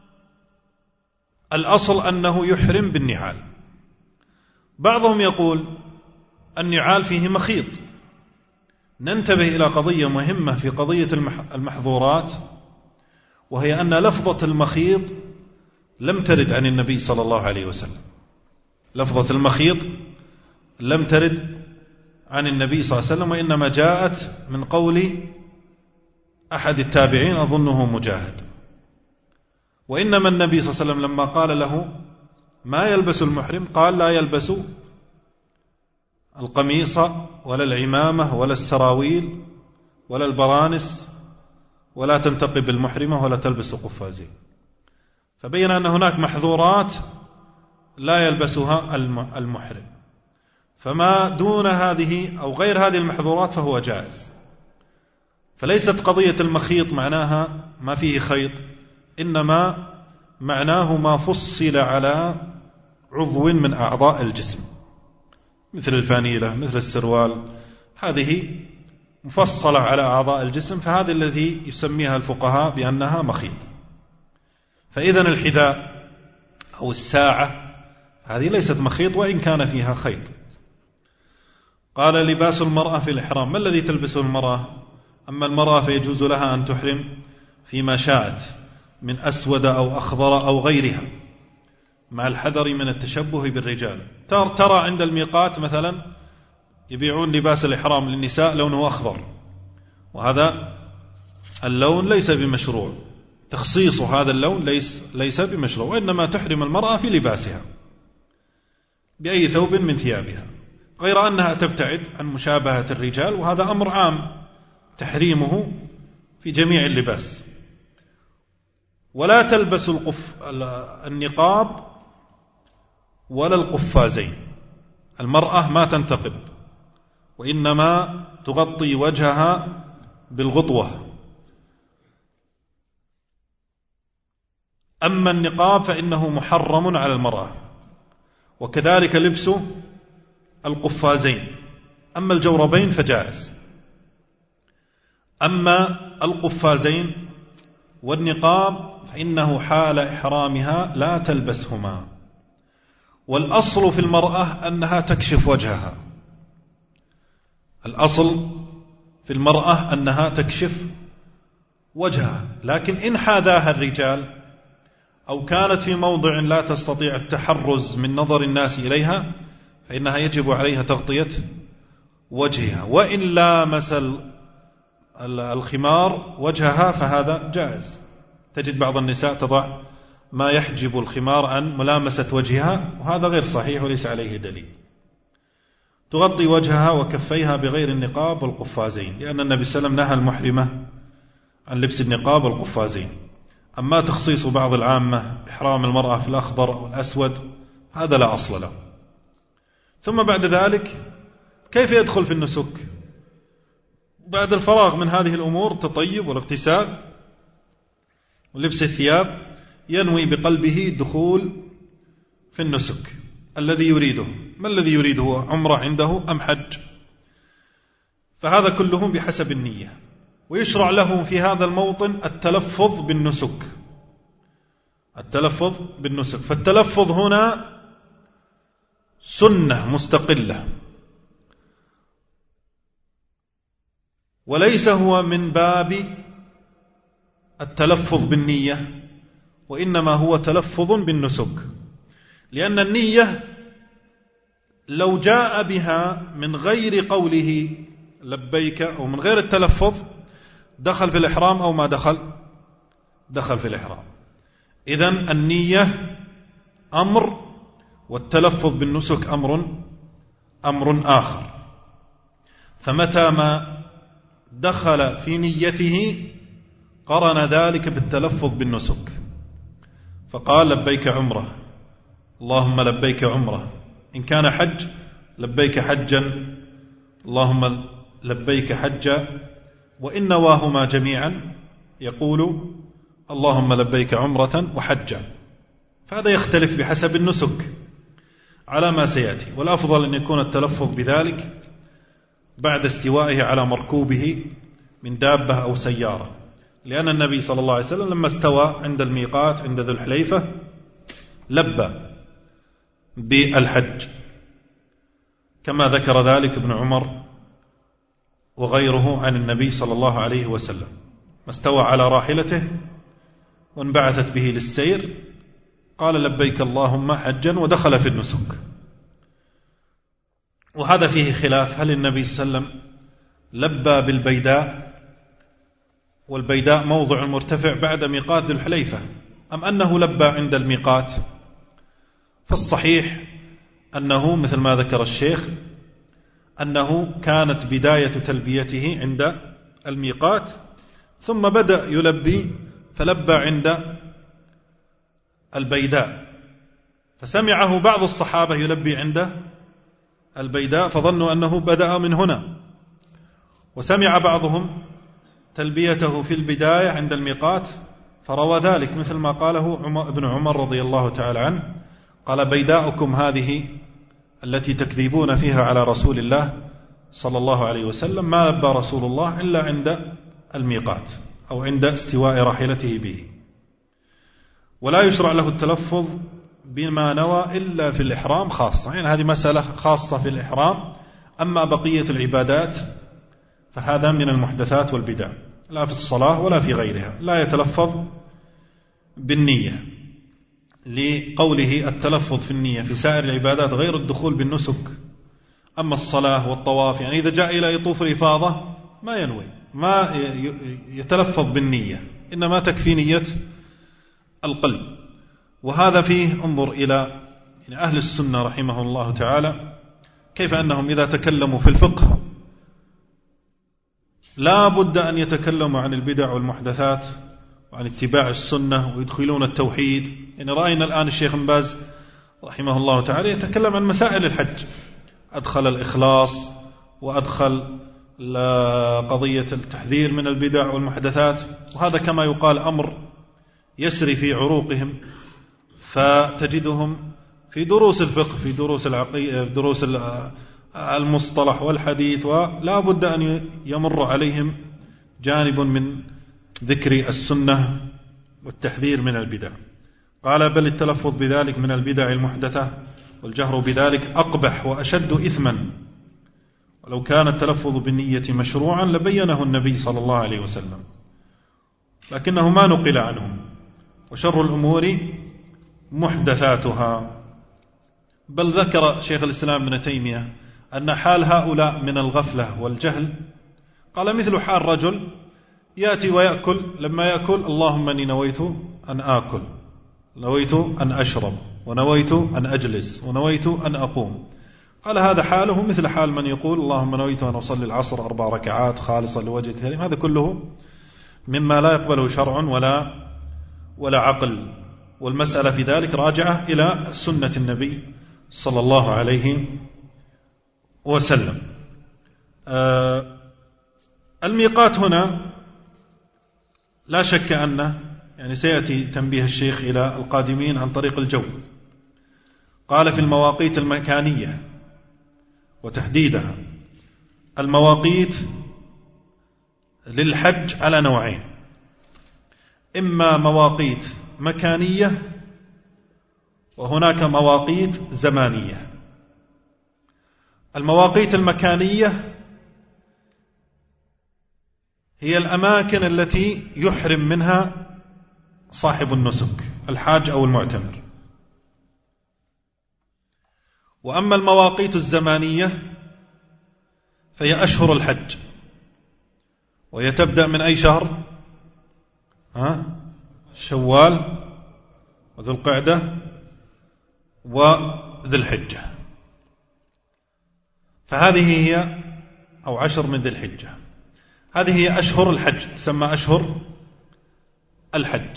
الأصل أنه يحرم بالنعال. بعضهم يقول النعال فيه مخيط. ننتبه إلى قضية مهمة في قضية المحظورات، وهي أن لفظة المخيط لم ترد عن النبي صلى الله عليه وسلم. لفظة المخيط لم ترد عن النبي صلى الله عليه وسلم، وإنما جاءت من قول أحد التابعين أظنه مجاهد. وإنما النبي صلى الله عليه وسلم لما قال له ما يلبس المحرم قال لا يلبس القميص ولا العمامة ولا السراويل ولا البرانس، ولا تنتقب المحرمة ولا تلبس قفازين. فبين أن هناك محظورات لا يلبسها المحرم، فما دون هذه أو غير هذه المحظورات فهو جائز. فليست قضية المخيط معناها ما فيه خيط، إنما معناه ما فصل على عضو من أعضاء الجسم، مثل الفانيلة مثل السروال، هذه مفصلة على أعضاء الجسم، فهذا الذي يسميها الفقهاء بأنها مخيط. فإذن الحذاء أو الساعة هذه ليست مخيط وإن كان فيها خيط. قال لباس المرأة في الإحرام، ما الذي تلبسه المرأة؟ أما المرأة فيجوز لها أن تحرم فيما شاءت من أسود أو أخضر أو غيرها، مع الحذر من التشبه بالرجال. ترى عند الميقات مثلا يبيعون لباس الإحرام للنساء لونه أخضر، وهذا اللون ليس بمشروع، تخصيص هذا اللون ليس بمشروع، وإنما تحرم المرأة في لباسها بأي ثوب من ثيابها، غير أنها تبتعد عن مشابهة الرجال، وهذا أمر عام تحريمه في جميع اللباس. ولا تلبس النقاب ولا القفازين، المرأة ما تنتقب، وإنما تغطي وجهها بالغطوة. أما النقاب فإنه محرم على المرأة، وكذلك لبس القفازين. أما الجوربين فجائز. أما القفازين والنقاب فإنه حال إحرامها لا تلبسهما، والأصل في المرأة أنها تكشف وجهها، الأصل في المرأة أنها تكشف وجهها، لكن إن حاذاها الرجال أو كانت في موضع لا تستطيع التحرز من نظر الناس إليها فإنها يجب عليها تغطية وجهها، وإن لامس الخمار وجهها فهذا جائز. تجد بعض النساء تضع ما يحجب الخمار عن ملامسة وجهها، وهذا غير صحيح وليس عليه دليل. تغطي وجهها وكفيها بغير النقاب والقفازين، لأن النبي صلى الله عليه وسلم نهى المحرمة عن لبس النقاب والقفازين. أما تخصيص بعض العامة إحرام المرأة في الأخضر أو الأسود هذا لا أصل له. ثم بعد ذلك كيف يدخل في النسك؟ بعد الفراغ من هذه الأمور، تطيب والاغتسال ولبس الثياب، ينوي بقلبه الدخول في النسك الذي يريده. ما الذي يريده؟ عمرة عنده أم حج؟ فهذا كله بحسب النية. ويشرع له في هذا الموطن التلفظ بالنسك، التلفظ بالنسك. فالتلفظ هنا سنة مستقلة، وليس هو من باب التلفظ بالنية، وإنما هو تلفظ بالنسك، لأن النية لو جاء بها من غير قوله لبيك أو من غير التلفظ دخل في الإحرام أو ما دخل في الإحرام. إذن النية أمر، والتلفظ بالنسك أمر آخر. فمتى ما دخل في نيته قرن ذلك بالتلفظ بالنسك، فقال لبيك عمره، اللهم لبيك عمره. إن كان حج لبيك حجا، اللهم لبيك حجا. وإن نواهما جميعا يقول اللهم لبيك عمرة وحجا. فهذا يختلف بحسب النسك على ما سيأتي، والأفضل أن يكون التلفظ بذلك بعد استوائه على مركوبه من دابة أو سيارة، لأن النبي صلى الله عليه وسلم لما استوى عند الميقات عند ذو الحليفة لبى بالحج، كما ذكر ذلك ابن عمر وغيره عن النبي صلى الله عليه وسلم. ما استوى على راحلته وانبعثت به للسير قال لبيك اللهم حجا، ودخل في النسك. وهذا فيه خلاف، هل النبي صلى الله عليه وسلم لبى بالبيداء، والبيداء موضع مرتفع بعد ميقات ذو الحليفة، أم أنه لبى عند الميقات؟ فالصحيح أنه مثل ما ذكر الشيخ أنه كانت بداية تلبيته عند الميقات، ثم بدأ يلبي فلبى عند البيداء، فسمعه بعض الصحابة يلبي عند البيداء فظنوا أنه بدأ من هنا، وسمع بعضهم تلبيته في البداية عند الميقات فروى ذلك، مثل ما قاله ابن عمر رضي الله تعالى عنه، قال بيداؤكم هذه التي تكذبون فيها على رسول الله صلى الله عليه وسلم، ما لبى رسول الله إلا عند الميقات أو عند استواء راحلته به. ولا يشرع له التلفظ بما نوى إلا في الإحرام خاصة، يعني هذه مسألة خاصة في الإحرام. أما بقية العبادات فهذا من المحدثات والبدع، لا في الصلاة ولا في غيرها، لا يتلفظ بالنية، لقوله التلفظ في النية في سائر العبادات غير الدخول بالنسك. أما الصلاة والطواف، يعني إذا جاء إلى يطوف الإفاضة ما ينوي، ما يتلفظ بالنية، إنما تكفي نية القلب. وهذا فيه انظر إلى أهل السنة رحمه الله تعالى كيف أنهم إذا تكلموا في الفقه لا بد أن يتكلموا عن البدع والمحدثات وعن اتباع السنة ويدخلون التوحيد. يعني رأينا الآن الشيخ بن باز رحمه الله تعالى يتكلم عن مسائل الحج، أدخل الإخلاص وأدخل قضية التحذير من البدع والمحدثات، وهذا كما يقال أمر يسري في عروقهم، فتجدهم في دروس الفقه، في دروس العقيدة، في دروس المصطلح والحديث، ولا بد أن يمر عليهم جانب من ذكر السنة والتحذير من البدع. قال بل التلفظ بذلك من البدع المحدثة والجهر بذلك أقبح وأشد إثما، ولو كان التلفظ بالنية مشروعا لبينه النبي صلى الله عليه وسلم، لكنه ما نقل عنه. وشر الأمور محدثاتها. بل ذكر شيخ الإسلام ابن تيمية أن حال هؤلاء من الغفلة والجهل قال مثل حال رجل يأتي ويأكل، لما يأكل اللهم أني نويت أن آكل، نويت أن أشرب، ونويت أن أجلس، ونويت أن أقوم. قال هذا حاله مثل حال من يقول اللهم نويت أن أصلي العصر 4 ركعات خالصة لوجهك الكريم. هذا كله مما لا يقبله شرع ولا عقل، والمسألة في ذلك راجعة إلى سنة النبي صلى الله عليه وسلم. الميقات هنا لا شك أنه يعني سيأتي تنبيه الشيخ إلى القادمين عن طريق الجو. قال في المواقيت المكانية وتحديدها. المواقيت للحج على نوعين: إما مواقيت مكانية، وهناك مواقيت زمانية. المواقيت المكانية هي الأماكن التي يحرم منها صاحب النسك، الحاج أو المعتمر. وأما المواقيت الزمانية فهي أشهر الحج، وهي تبدأ من أي شهر؟ شوال وذو القعدة وذي الحجة. فهذه هي أو 10 من ذي الحجة، هذه هي أشهر الحج، تسمى أشهر الحج.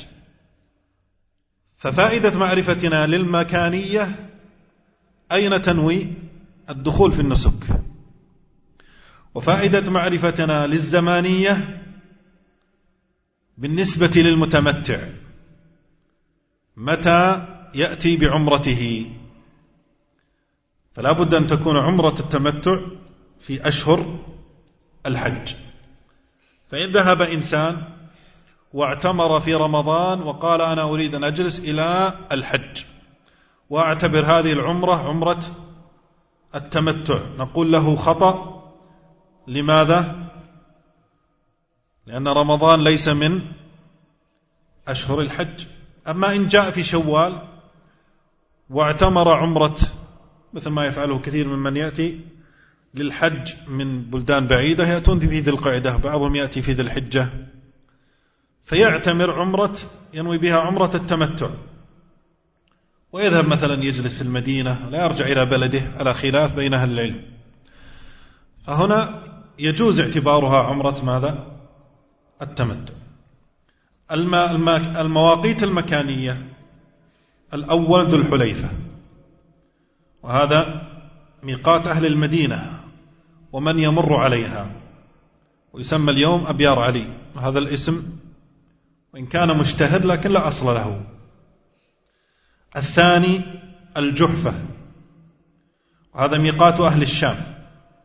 ففائدة معرفتنا للمكانية أين تنوي الدخول في النسك، وفائدة معرفتنا للزمانية بالنسبة للمتمتع متى يأتي بعمرته. فلا بد أن تكون عمرة التمتع في أشهر الحج. فإن ذهب إنسان واعتمر في رمضان وقال أنا أريد أن أجلس إلى الحج وأعتبر هذه العمرة عمرة التمتع، نقول له خطأ. لماذا؟ لأن رمضان ليس من أشهر الحج. أما إن جاء في شوال واعتمر عمرة مثل ما يفعله كثير ممن يأتي للحج من بلدان بعيدة، يأتون في ذي القعدة، بعضهم يأتي في ذي الحجة، فيعتمر عمرة ينوي بها عمرة التمتع، ويذهب مثلا يجلس في المدينة لا يرجع إلى بلده على خلاف بين أهل العلم. فهنا يجوز اعتبارها عمرة ماذا؟ التمتع. المواقيت المكانية: الأول ذو الحليفة، وهذا ميقات أهل المدينة ومن يمر عليها، ويسمى اليوم أبيار علي، وهذا الاسم وإن كان مشتهر لكن لا أصل له. الثاني الجحفة، وهذا ميقات أهل الشام،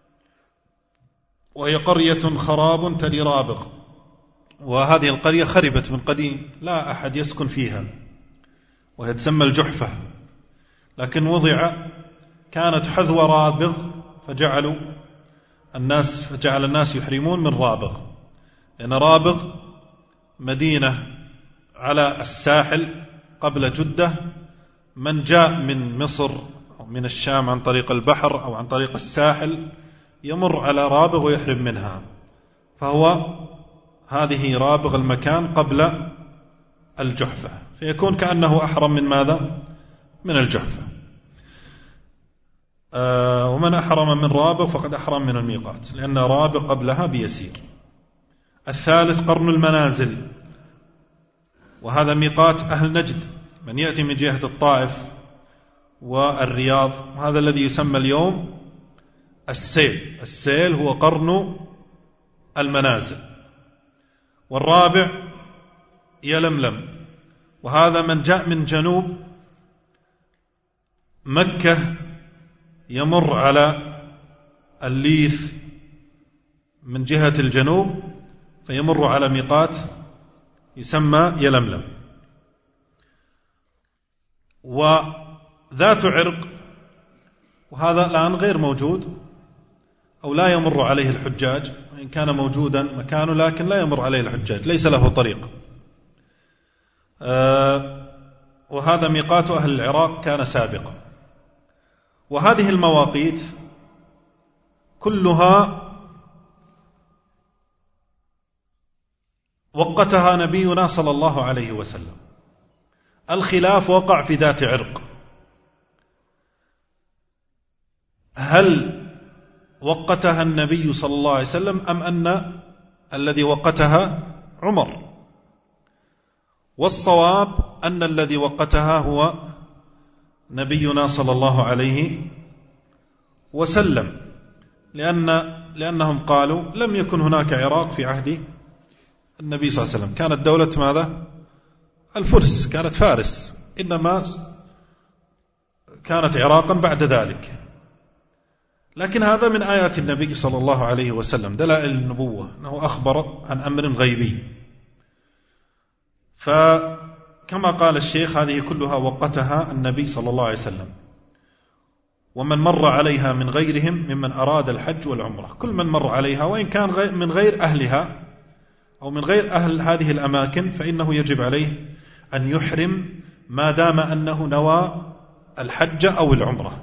وهي قرية خراب تلي رابغ، وهذه القرية خربت من قديم لا أحد يسكن فيها، وهي تسمى الجحفة، لكن كانت حذو رابغ فجعلوا فجعل الناس يحرمون من رابغ، لأن رابغ مدينة على الساحل قبل جدة. من جاء من مصر أو من الشام عن طريق البحر أو عن طريق الساحل يمر على رابغ ويحرم منها، فهو هذه رابغ المكان قبل الجحفة، فيكون كأنه أحرم من ماذا؟ من الجحفة. ومن أحرم من رابغ فقد أحرم من الميقات، لأن رابغ قبلها بيسير. الثالث قرن المنازل، وهذا ميقات أهل نجد، من يأتي من جهة الطائف والرياض، هذا الذي يسمى اليوم السيل. السيل هو قرن المنازل. والرابع يلملم، وهذا من جاء من جنوب مكة يمر على الليث من جهة الجنوب فيمر على ميقات يسمى يلملم. وذات عرق، وهذا الآن غير موجود أو لا يمر عليه الحجاج، وإن كان موجودا مكانه لكن لا يمر عليه الحجاج، ليس له طريق. وهذا ميقات أهل العراق كان سابقا. وهذه المواقيت كلها وقتها نبينا صلى الله عليه وسلم. الخلاف وقع في ذات عرق، هل وقتها النبي صلى الله عليه وسلم أم أن الذي وقتها عمر؟ والصواب أن الذي وقتها هو نبينا صلى الله عليه وسلم، لأنهم قالوا لم يكن هناك عراق في عهد النبي صلى الله عليه وسلم، كانت دولة ماذا؟ الفرس، كانت فارس، إنما كانت عراقا بعد ذلك. لكن هذا من آيات النبي صلى الله عليه وسلم، دلائل النبوة، أنه أخبر عن أمر غيبي. فكما قال الشيخ هذه كلها وقتها النبي صلى الله عليه وسلم، ومن مر عليها من غيرهم ممن أراد الحج والعمرة، كل من مر عليها وإن كان من غير أهلها أو من غير أهل هذه الأماكن فإنه يجب عليه أن يحرم ما دام أنه نوى الحج أو العمرة.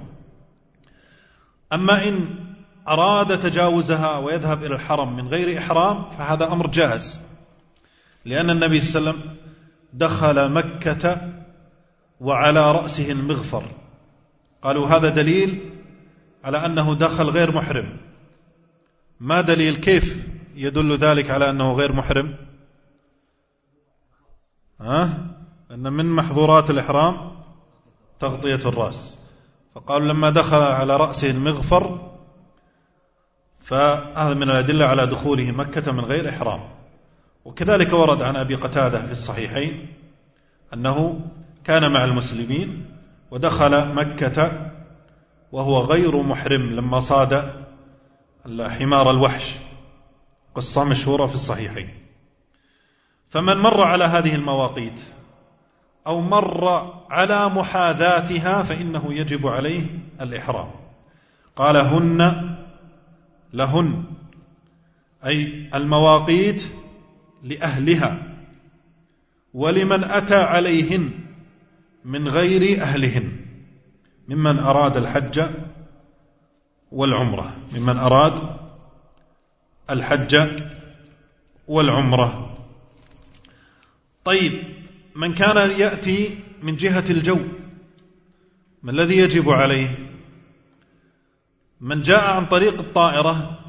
أما إن أراد تجاوزها ويذهب إلى الحرم من غير إحرام فهذا أمر جائز، لأن النبي صلى الله عليه وسلم دخل مكة وعلى رأسه المغفر، قالوا هذا دليل على أنه دخل غير محرم. ما دليل؟ كيف يدل ذلك على أنه غير محرم؟ أن من محظورات الإحرام تغطية الرأس، فقالوا لما دخل على رأسه المغفر فهذا من الأدلة على دخوله مكة من غير إحرام. وكذلك ورد عن أبي قتادة في الصحيحين أنه كان مع المسلمين ودخل مكة وهو غير محرم لما صاد حمار الوحش، قصة مشهورة في الصحيحين. فمن مر على هذه المواقيت أو مر على محاذاتها فإنه يجب عليه الإحرام. قال لهن، أي المواقيت لأهلها ولمن أتى عليهن من غير أهلهن ممن أراد الحج والعمرة، ممن أراد الحج والعمرة. طيب، من كان يأتي من جهة الجو ما الذي يجب عليه؟ من جاء عن طريق الطائرة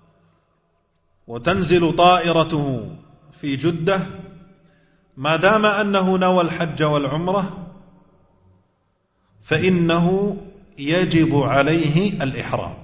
وتنزل طائرته في جدة ما دام أنه نوى الحج والعمرة فإنه يجب عليه الإحرام،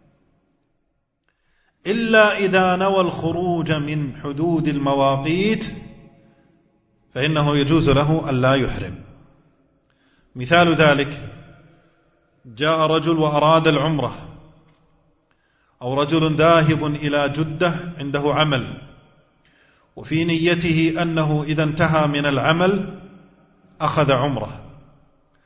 إلا إذا نوى الخروج من حدود المواقيت فإنه يجوز له أن لا يحرم. مثال ذلك: جاء رجل وأراد العمرة، أو رجل ذاهب إلى جدة عنده عمل وفي نيته أنه إذا انتهى من العمل أخذ عمرة،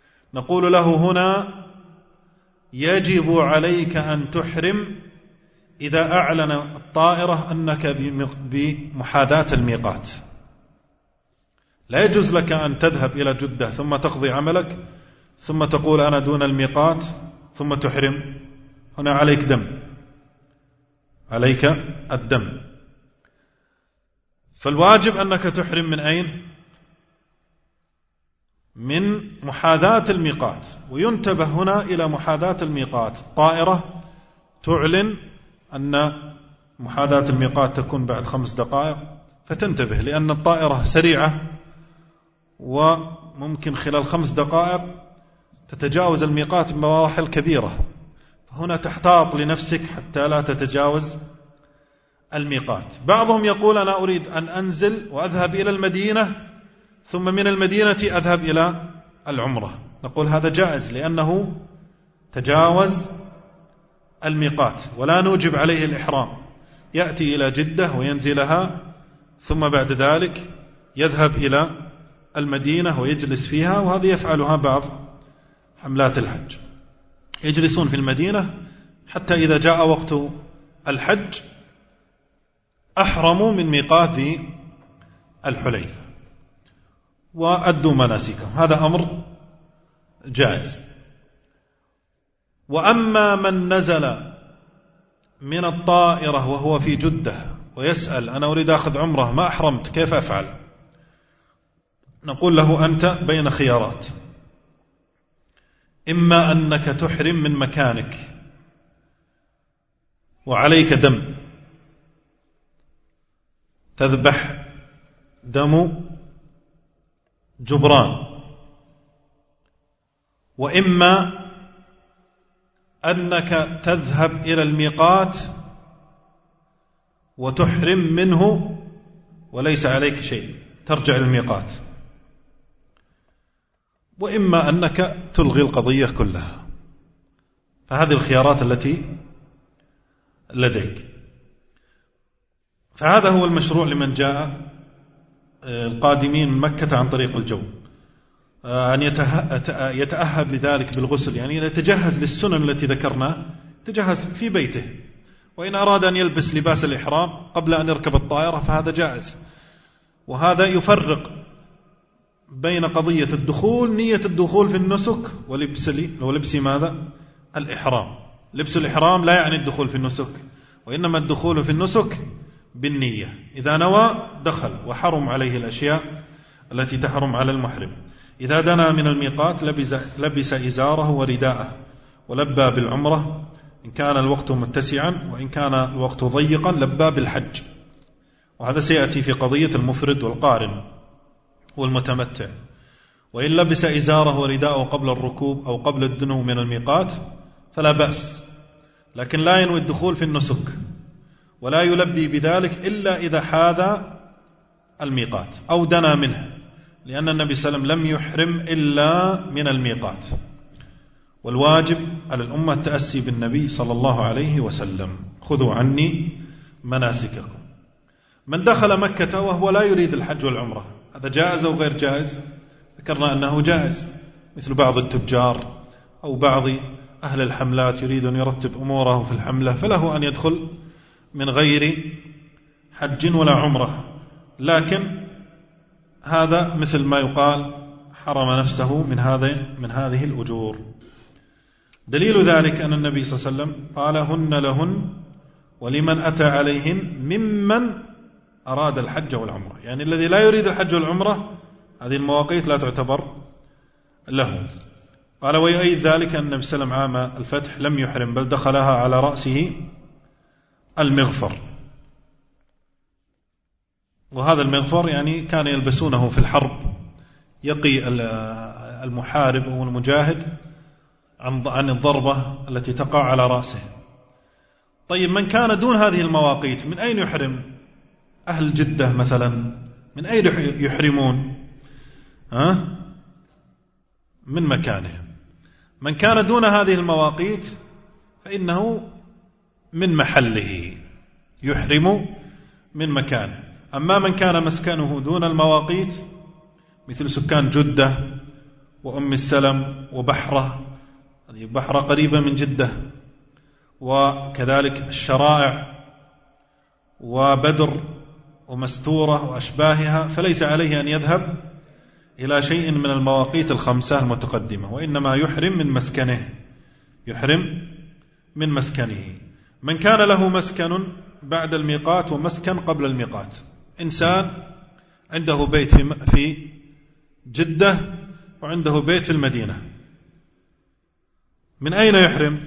نقول له هنا يجب عليك أن تحرم إذا أعلن الطائرة أنك بمحاذاة الميقات. لا يجوز لك أن تذهب إلى جدة ثم تقضي عملك ثم تقول أنا دون الميقات ثم تحرم. هنا عليك دم، عليك الدم. فالواجب أنك تحرم من أين؟ من محاذاة الميقات. وينتبه هنا إلى محاذاة الميقات. الطائرة تعلن أن محاذاة الميقات تكون بعد 5 دقائق، فتنتبه، لأن الطائرة سريعة وممكن خلال 5 دقائق تتجاوز الميقات بمراحل كبيرة، فهنا تحتاط لنفسك حتى لا تتجاوز الميقات. بعضهم يقول أنا أريد أن أنزل وأذهب إلى المدينة ثم من المدينة أذهب إلى العمرة. نقول هذا جائز لأنه تجاوز الميقات ولا نوجب عليه الإحرام. يأتي إلى جدة وينزلها ثم بعد ذلك يذهب إلى المدينة ويجلس فيها، وهذا يفعلها بعض حملات الحج، يجلسون في المدينة حتى إذا جاء وقت الحج أحرموا من ميقات ذي الحليفة وأدوا مناسكهم. هذا أمر جائز. وأما من نزل من الطائرة وهو في جدة ويسأل أنا أريد أخذ عمره ما أحرمت كيف أفعل؟ نقول له أنت بين خيارات: إما أنك تحرم من مكانك وعليك دم، تذبح دم جبران، وإما أنك تذهب إلى الميقات وتحرم منه وليس عليك شيء، ترجع للميقات، وإما أنك تلغي القضية كلها. فهذه الخيارات التي لديك. فهذا هو المشروع لمن جاء القادمين من مكة عن طريق الجو، أن يتأهب لذلك بالغسل، يعني يتجهز للسنن التي ذكرنا، يتجهز في بيته. وإن أراد أن يلبس لباس الإحرام قبل أن يركب الطائرة فهذا جائز. وهذا يفرق بين قضية الدخول، نية الدخول في النسك، ولبس ماذا؟ الإحرام. لبس الإحرام لا يعني الدخول في النسك، وإنما الدخول في النسك بالنية. إذا نوى دخل وحرم عليه الأشياء التي تحرم على المحرم. إذا دنا من الميقات لبس إزاره ورداءه ولبى بالعمرة إن كان الوقت متسعا، وإن كان الوقت ضيقا لبى بالحج. وهذا سيأتي في قضية المفرد والقارن والمتمتع. وإن لبس إزاره ورداءه قبل الركوب أو قبل الدنو من الميقات فلا بأس، لكن لا ينوي الدخول في النسك، ولا يلبي بذلك إلا إذا حاذ الميقات أو دنا منه، لأن النبي صلى الله عليه وسلم لم يحرم إلا من الميقات. والواجب على الأمة التأسي بالنبي صلى الله عليه وسلم: خذوا عني مناسككم. من دخل مكة وهو لا يريد الحج والعمرة، هذا جائز أو غير جائز؟ ذكرنا أنه جائز، مثل بعض التجار أو بعض أهل الحملات يريد أن يرتب أموره في الحملة، فله أن يدخل من غير حج ولا عمرة، لكن هذا مثل ما يقال حرم نفسه من هذه الأجور. دليل ذلك أن النبي صلى الله عليه وسلم قال: هن لهن ولمن أتى عليهن ممن أراد الحج والعمرة، يعني الذي لا يريد الحج والعمرة هذه المواقيت لا تعتبر له. قال: ويؤيد ذلك أن النبي صلى الله عليه وسلم عام الفتح لم يحرم، بل دخلها على رأسه المغفر. وهذا المغفر يعني كان يلبسونه في الحرب، يقي المحارب أو المجاهد عن الضربة التي تقع على رأسه. طيب، من كان دون هذه المواقيت من أين يحرم؟ أهل جدة مثلا من أين يحرمون؟ من مكانهم. من كان دون هذه المواقيت فإنه من محله يحرم من مكانه. أما من كان مسكنه دون المواقيت مثل سكان جدة وأم السلم وبحرة، هذه بحرة قريبة من جدة، وكذلك الشرائع وبدر ومستورة وأشباهها، فليس عليه أن يذهب إلى شيء من المواقيت الخمسة المتقدمة، وإنما يحرم من مسكنه، يحرم من مسكنه. من كان له مسكن بعد الميقات ومسكن قبل الميقات، إنسان عنده بيت في جدة وعنده بيت في المدينة، من أين يحرم؟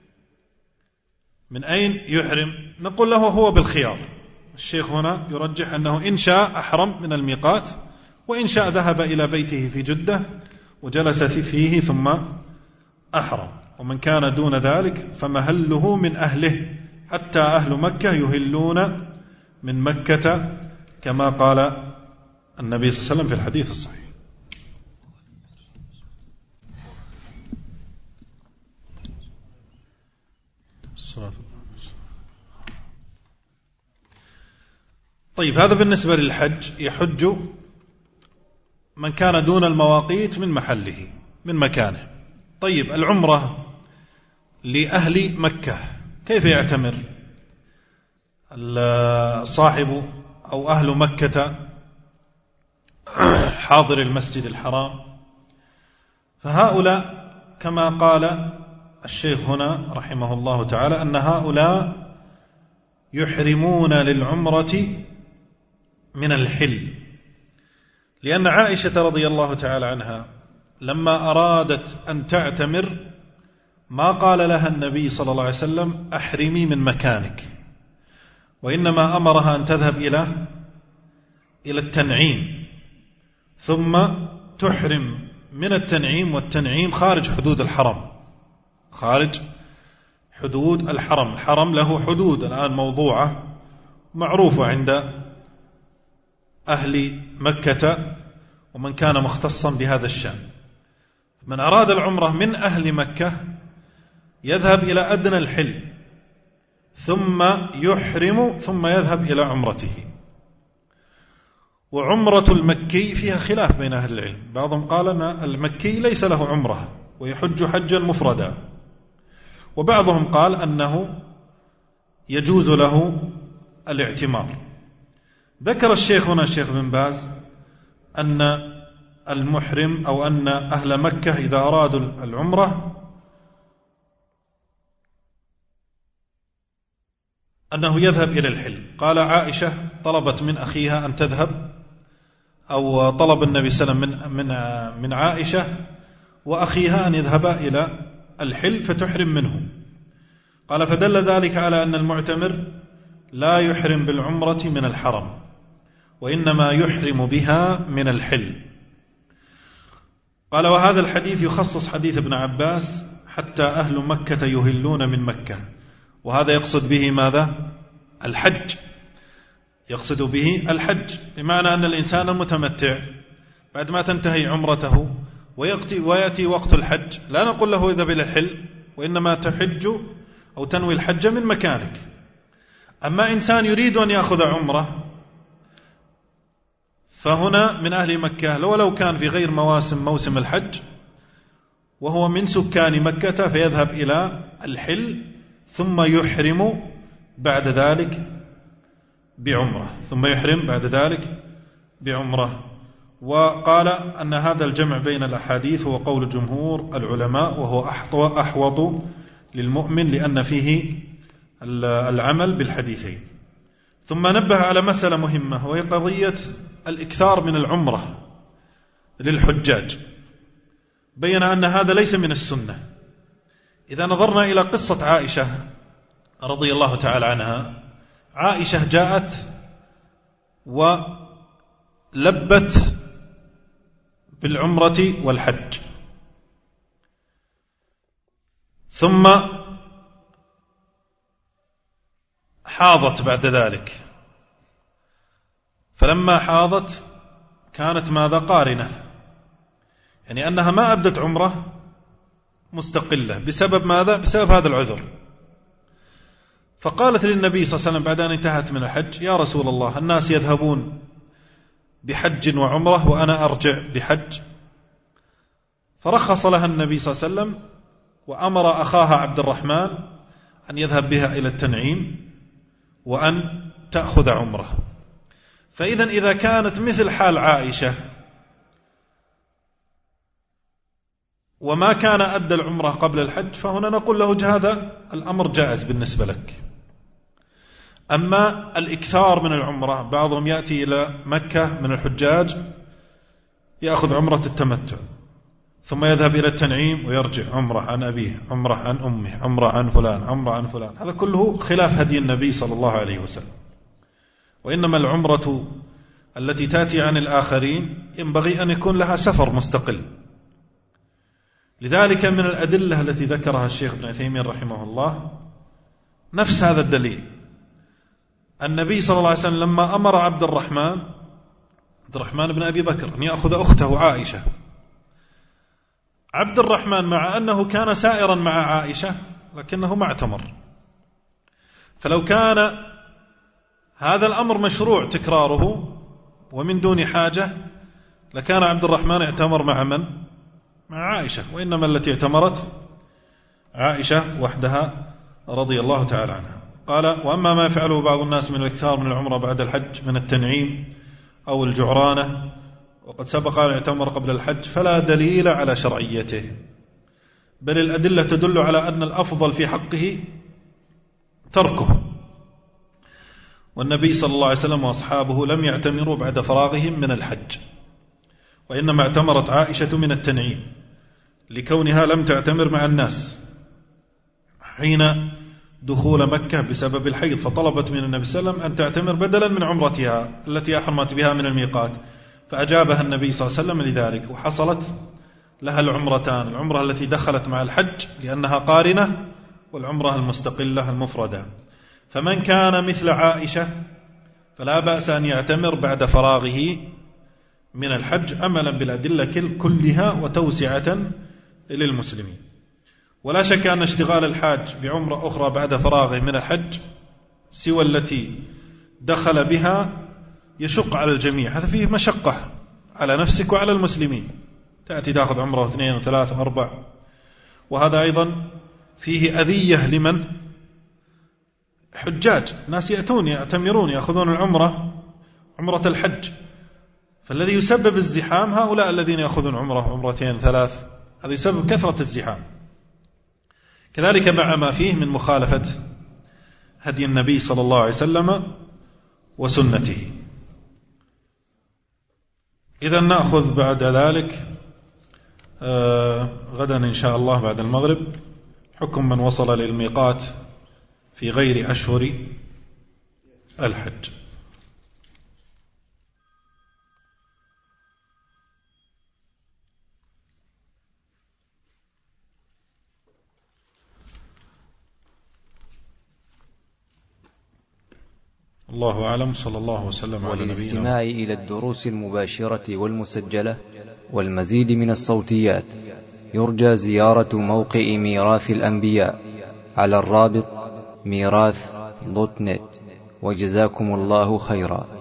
من أين يحرم؟ نقول له هو بالخيار. الشيخ هنا يرجح أنه إن شاء أحرم من الميقات، وإن شاء ذهب إلى بيته في جدة وجلس فيه ثم أحرم. ومن كان دون ذلك فمهله من أهله، حتى أهل مكة يهلون من مكة كما قال النبي صلى الله عليه وسلم في الحديث الصحيح. طيب، هذا بالنسبة للحج. يحج من كان دون المواقيت من محله من مكانه. طيب، العمرة لأهل مكة كيف يعتمر صاحب أو أهل مكة حاضر المسجد الحرام؟ فهؤلاء كما قال الشيخ هنا رحمه الله تعالى أن هؤلاء يحرمون للعمرة من الحل، لأن عائشة رضي الله تعالى عنها لما أرادت أن تعتمر ما قال لها النبي صلى الله عليه وسلم أحرمي من مكانك، وإنما أمرها أن تذهب إلى التنعيم ثم تحرم من التنعيم، والتنعيم خارج حدود الحرم، خارج حدود الحرم. الحرم له حدود الآن موضوعة معروفة عند أهل مكة ومن كان مختصا بهذا الشأن. من أراد العمرة من أهل مكة يذهب إلى أدنى الحل ثم يحرم ثم يذهب إلى عمرته. وعمرة المكي فيها خلاف بين أهل العلم، بعضهم قال أن المكي ليس له عمرة ويحج حجا مفردا، وبعضهم قال أنه يجوز له الاعتمار. ذكر الشيخ هنا الشيخ بن باز أن المحرم أو أن أهل مكة إذا أرادوا العمرة أنه يذهب إلى الحل. قال عائشة طلبت من أخيها أن تذهب، أو طلب النبي صلى الله عليه وسلم من عائشة وأخيها أن يذهبا إلى الحل فتحرم منه. قال فدل ذلك على أن المعتمر لا يحرم بالعمرة من الحرم، وإنما يحرم بها من الحل. قال وهذا الحديث يخصص حديث ابن عباس حتى أهل مكة يهلون من مكة، وهذا يقصد به ماذا؟ الحج، يقصد به الحج، بمعنى أن الإنسان المتمتع بعد ما تنتهي عمرته ويأتي وقت الحج لا نقول له اذهب إلى الحل، وإنما تحج أو تنوي الحج من مكانك. أما إنسان يريد أن يأخذ عمره فهنا من أهل مكة لو كان في غير موسم الحج وهو من سكان مكة فيذهب إلى الحل ثم يحرم بعد ذلك بعمرة، وقال أن هذا الجمع بين الأحاديث هو قول جمهور العلماء، وهو أحوط للمؤمن لأن فيه العمل بالحديثين. ثم نبه على مسألة مهمة وهي قضية الإكثار من العمرة للحجاج، بين أن هذا ليس من السنة. إذا نظرنا إلى قصة عائشة رضي الله تعالى عنها، عائشة جاءت ولبت بالعمرة والحج، ثم حاضت بعد ذلك، فلما حاضت كانت ماذا؟ قارنة، يعني أنها ما أدت عمرة مستقلة بسبب ماذا؟ بسبب هذا العذر. فقالت للنبي صلى الله عليه وسلم بعد أن انتهت من الحج يا رسول الله الناس يذهبون بحج وعمرة وأنا أرجع بحج، فرخص لها النبي صلى الله عليه وسلم وأمر أخاها عبد الرحمن أن يذهب بها إلى التنعيم وأن تأخذ عمرة. فإذا إذا كانت مثل حال عائشة وما كان أدى العمرة قبل الحج، فهنا نقول له هذا الأمر جائز بالنسبة لك. أما الإكثار من العمرة، بعضهم يأتي إلى مكة من الحجاج يأخذ عمرة التمتع ثم يذهب إلى التنعيم ويرجع عمرة عن أبيه، عمرة عن أمه، عمرة عن فلان، عمرة عن فلان، هذا كله خلاف هدي النبي صلى الله عليه وسلم. وإنما العمرة التي تأتي عن الآخرين ينبغي أن يكون لها سفر مستقل. لذلك من الأدلة التي ذكرها الشيخ ابن عثيمين رحمه الله نفس هذا الدليل. النبي صلى الله عليه وسلم لما أمر عبد الرحمن بن أبي بكر أن يأخذ أخته عائشة، عبد الرحمن مع أنه كان سائرا مع عائشة لكنه ما اعتمر. فلو كان هذا الأمر مشروع تكراره ومن دون حاجة لكان عبد الرحمن اعتمر مع من؟ مع عائشة، وإنما التي اعتمرت عائشة وحدها رضي الله تعالى عنها. قال: وأما ما يفعله بعض الناس من الإكثار من العمرة بعد الحج من التنعيم أو الجعرانة وقد سبق أن اعتمر قبل الحج فلا دليل على شرعيته، بل الأدلة تدل على أن الأفضل في حقه تركه. والنبي صلى الله عليه وسلم وأصحابه لم يعتمروا بعد فراغهم من الحج، وإنما اعتمرت عائشة من التنعيم لكونها لم تعتمر مع الناس حين دخول مكة بسبب الحيض، فطلبت من النبي صلى الله عليه وسلم أن تعتمر بدلا من عمرتها التي أحرمت بها من الميقات، فأجابها النبي صلى الله عليه وسلم لذلك، وحصلت لها العمرتان: العمرة التي دخلت مع الحج لأنها قارنة، والعمرة المستقلة المفردة. فمن كان مثل عائشة فلا بأس أن يعتمر بعد فراغه من الحج عملا بالأدلة كلها وتوسعة للمسلمين. ولا شك أن اشتغال الحاج بعمرة أخرى بعد فراغه من الحج سوى التي دخل بها يشق على الجميع، هذا فيه مشقة على نفسك وعلى المسلمين، تأتي تأخذ عمرة 2 و3 و4، وهذا أيضا فيه أذية لمن؟ حجاج، ناس يأتون يعتمرون يأخذون العمرة عمرة الحج، فالذي يسبب الزحام هؤلاء الذين يأخذون عمرة 2 3، هذا يسبب كثرة الزحام. كذلك مع ما فيه من مخالفة هدي النبي صلى الله عليه وسلم وسنته. إذا نأخذ بعد ذلك غدا إن شاء الله بعد المغرب حكم من وصل للميقات في غير أشهر الحج. الله أعلم، صلى الله وسلم على نبينا. وللاستماع إلى الدروس المباشرة والمسجلة والمزيد من الصوتيات يرجى زيارة موقع ميراث الأنبياء على الرابط ميراث.net. وجزاكم الله خيرا.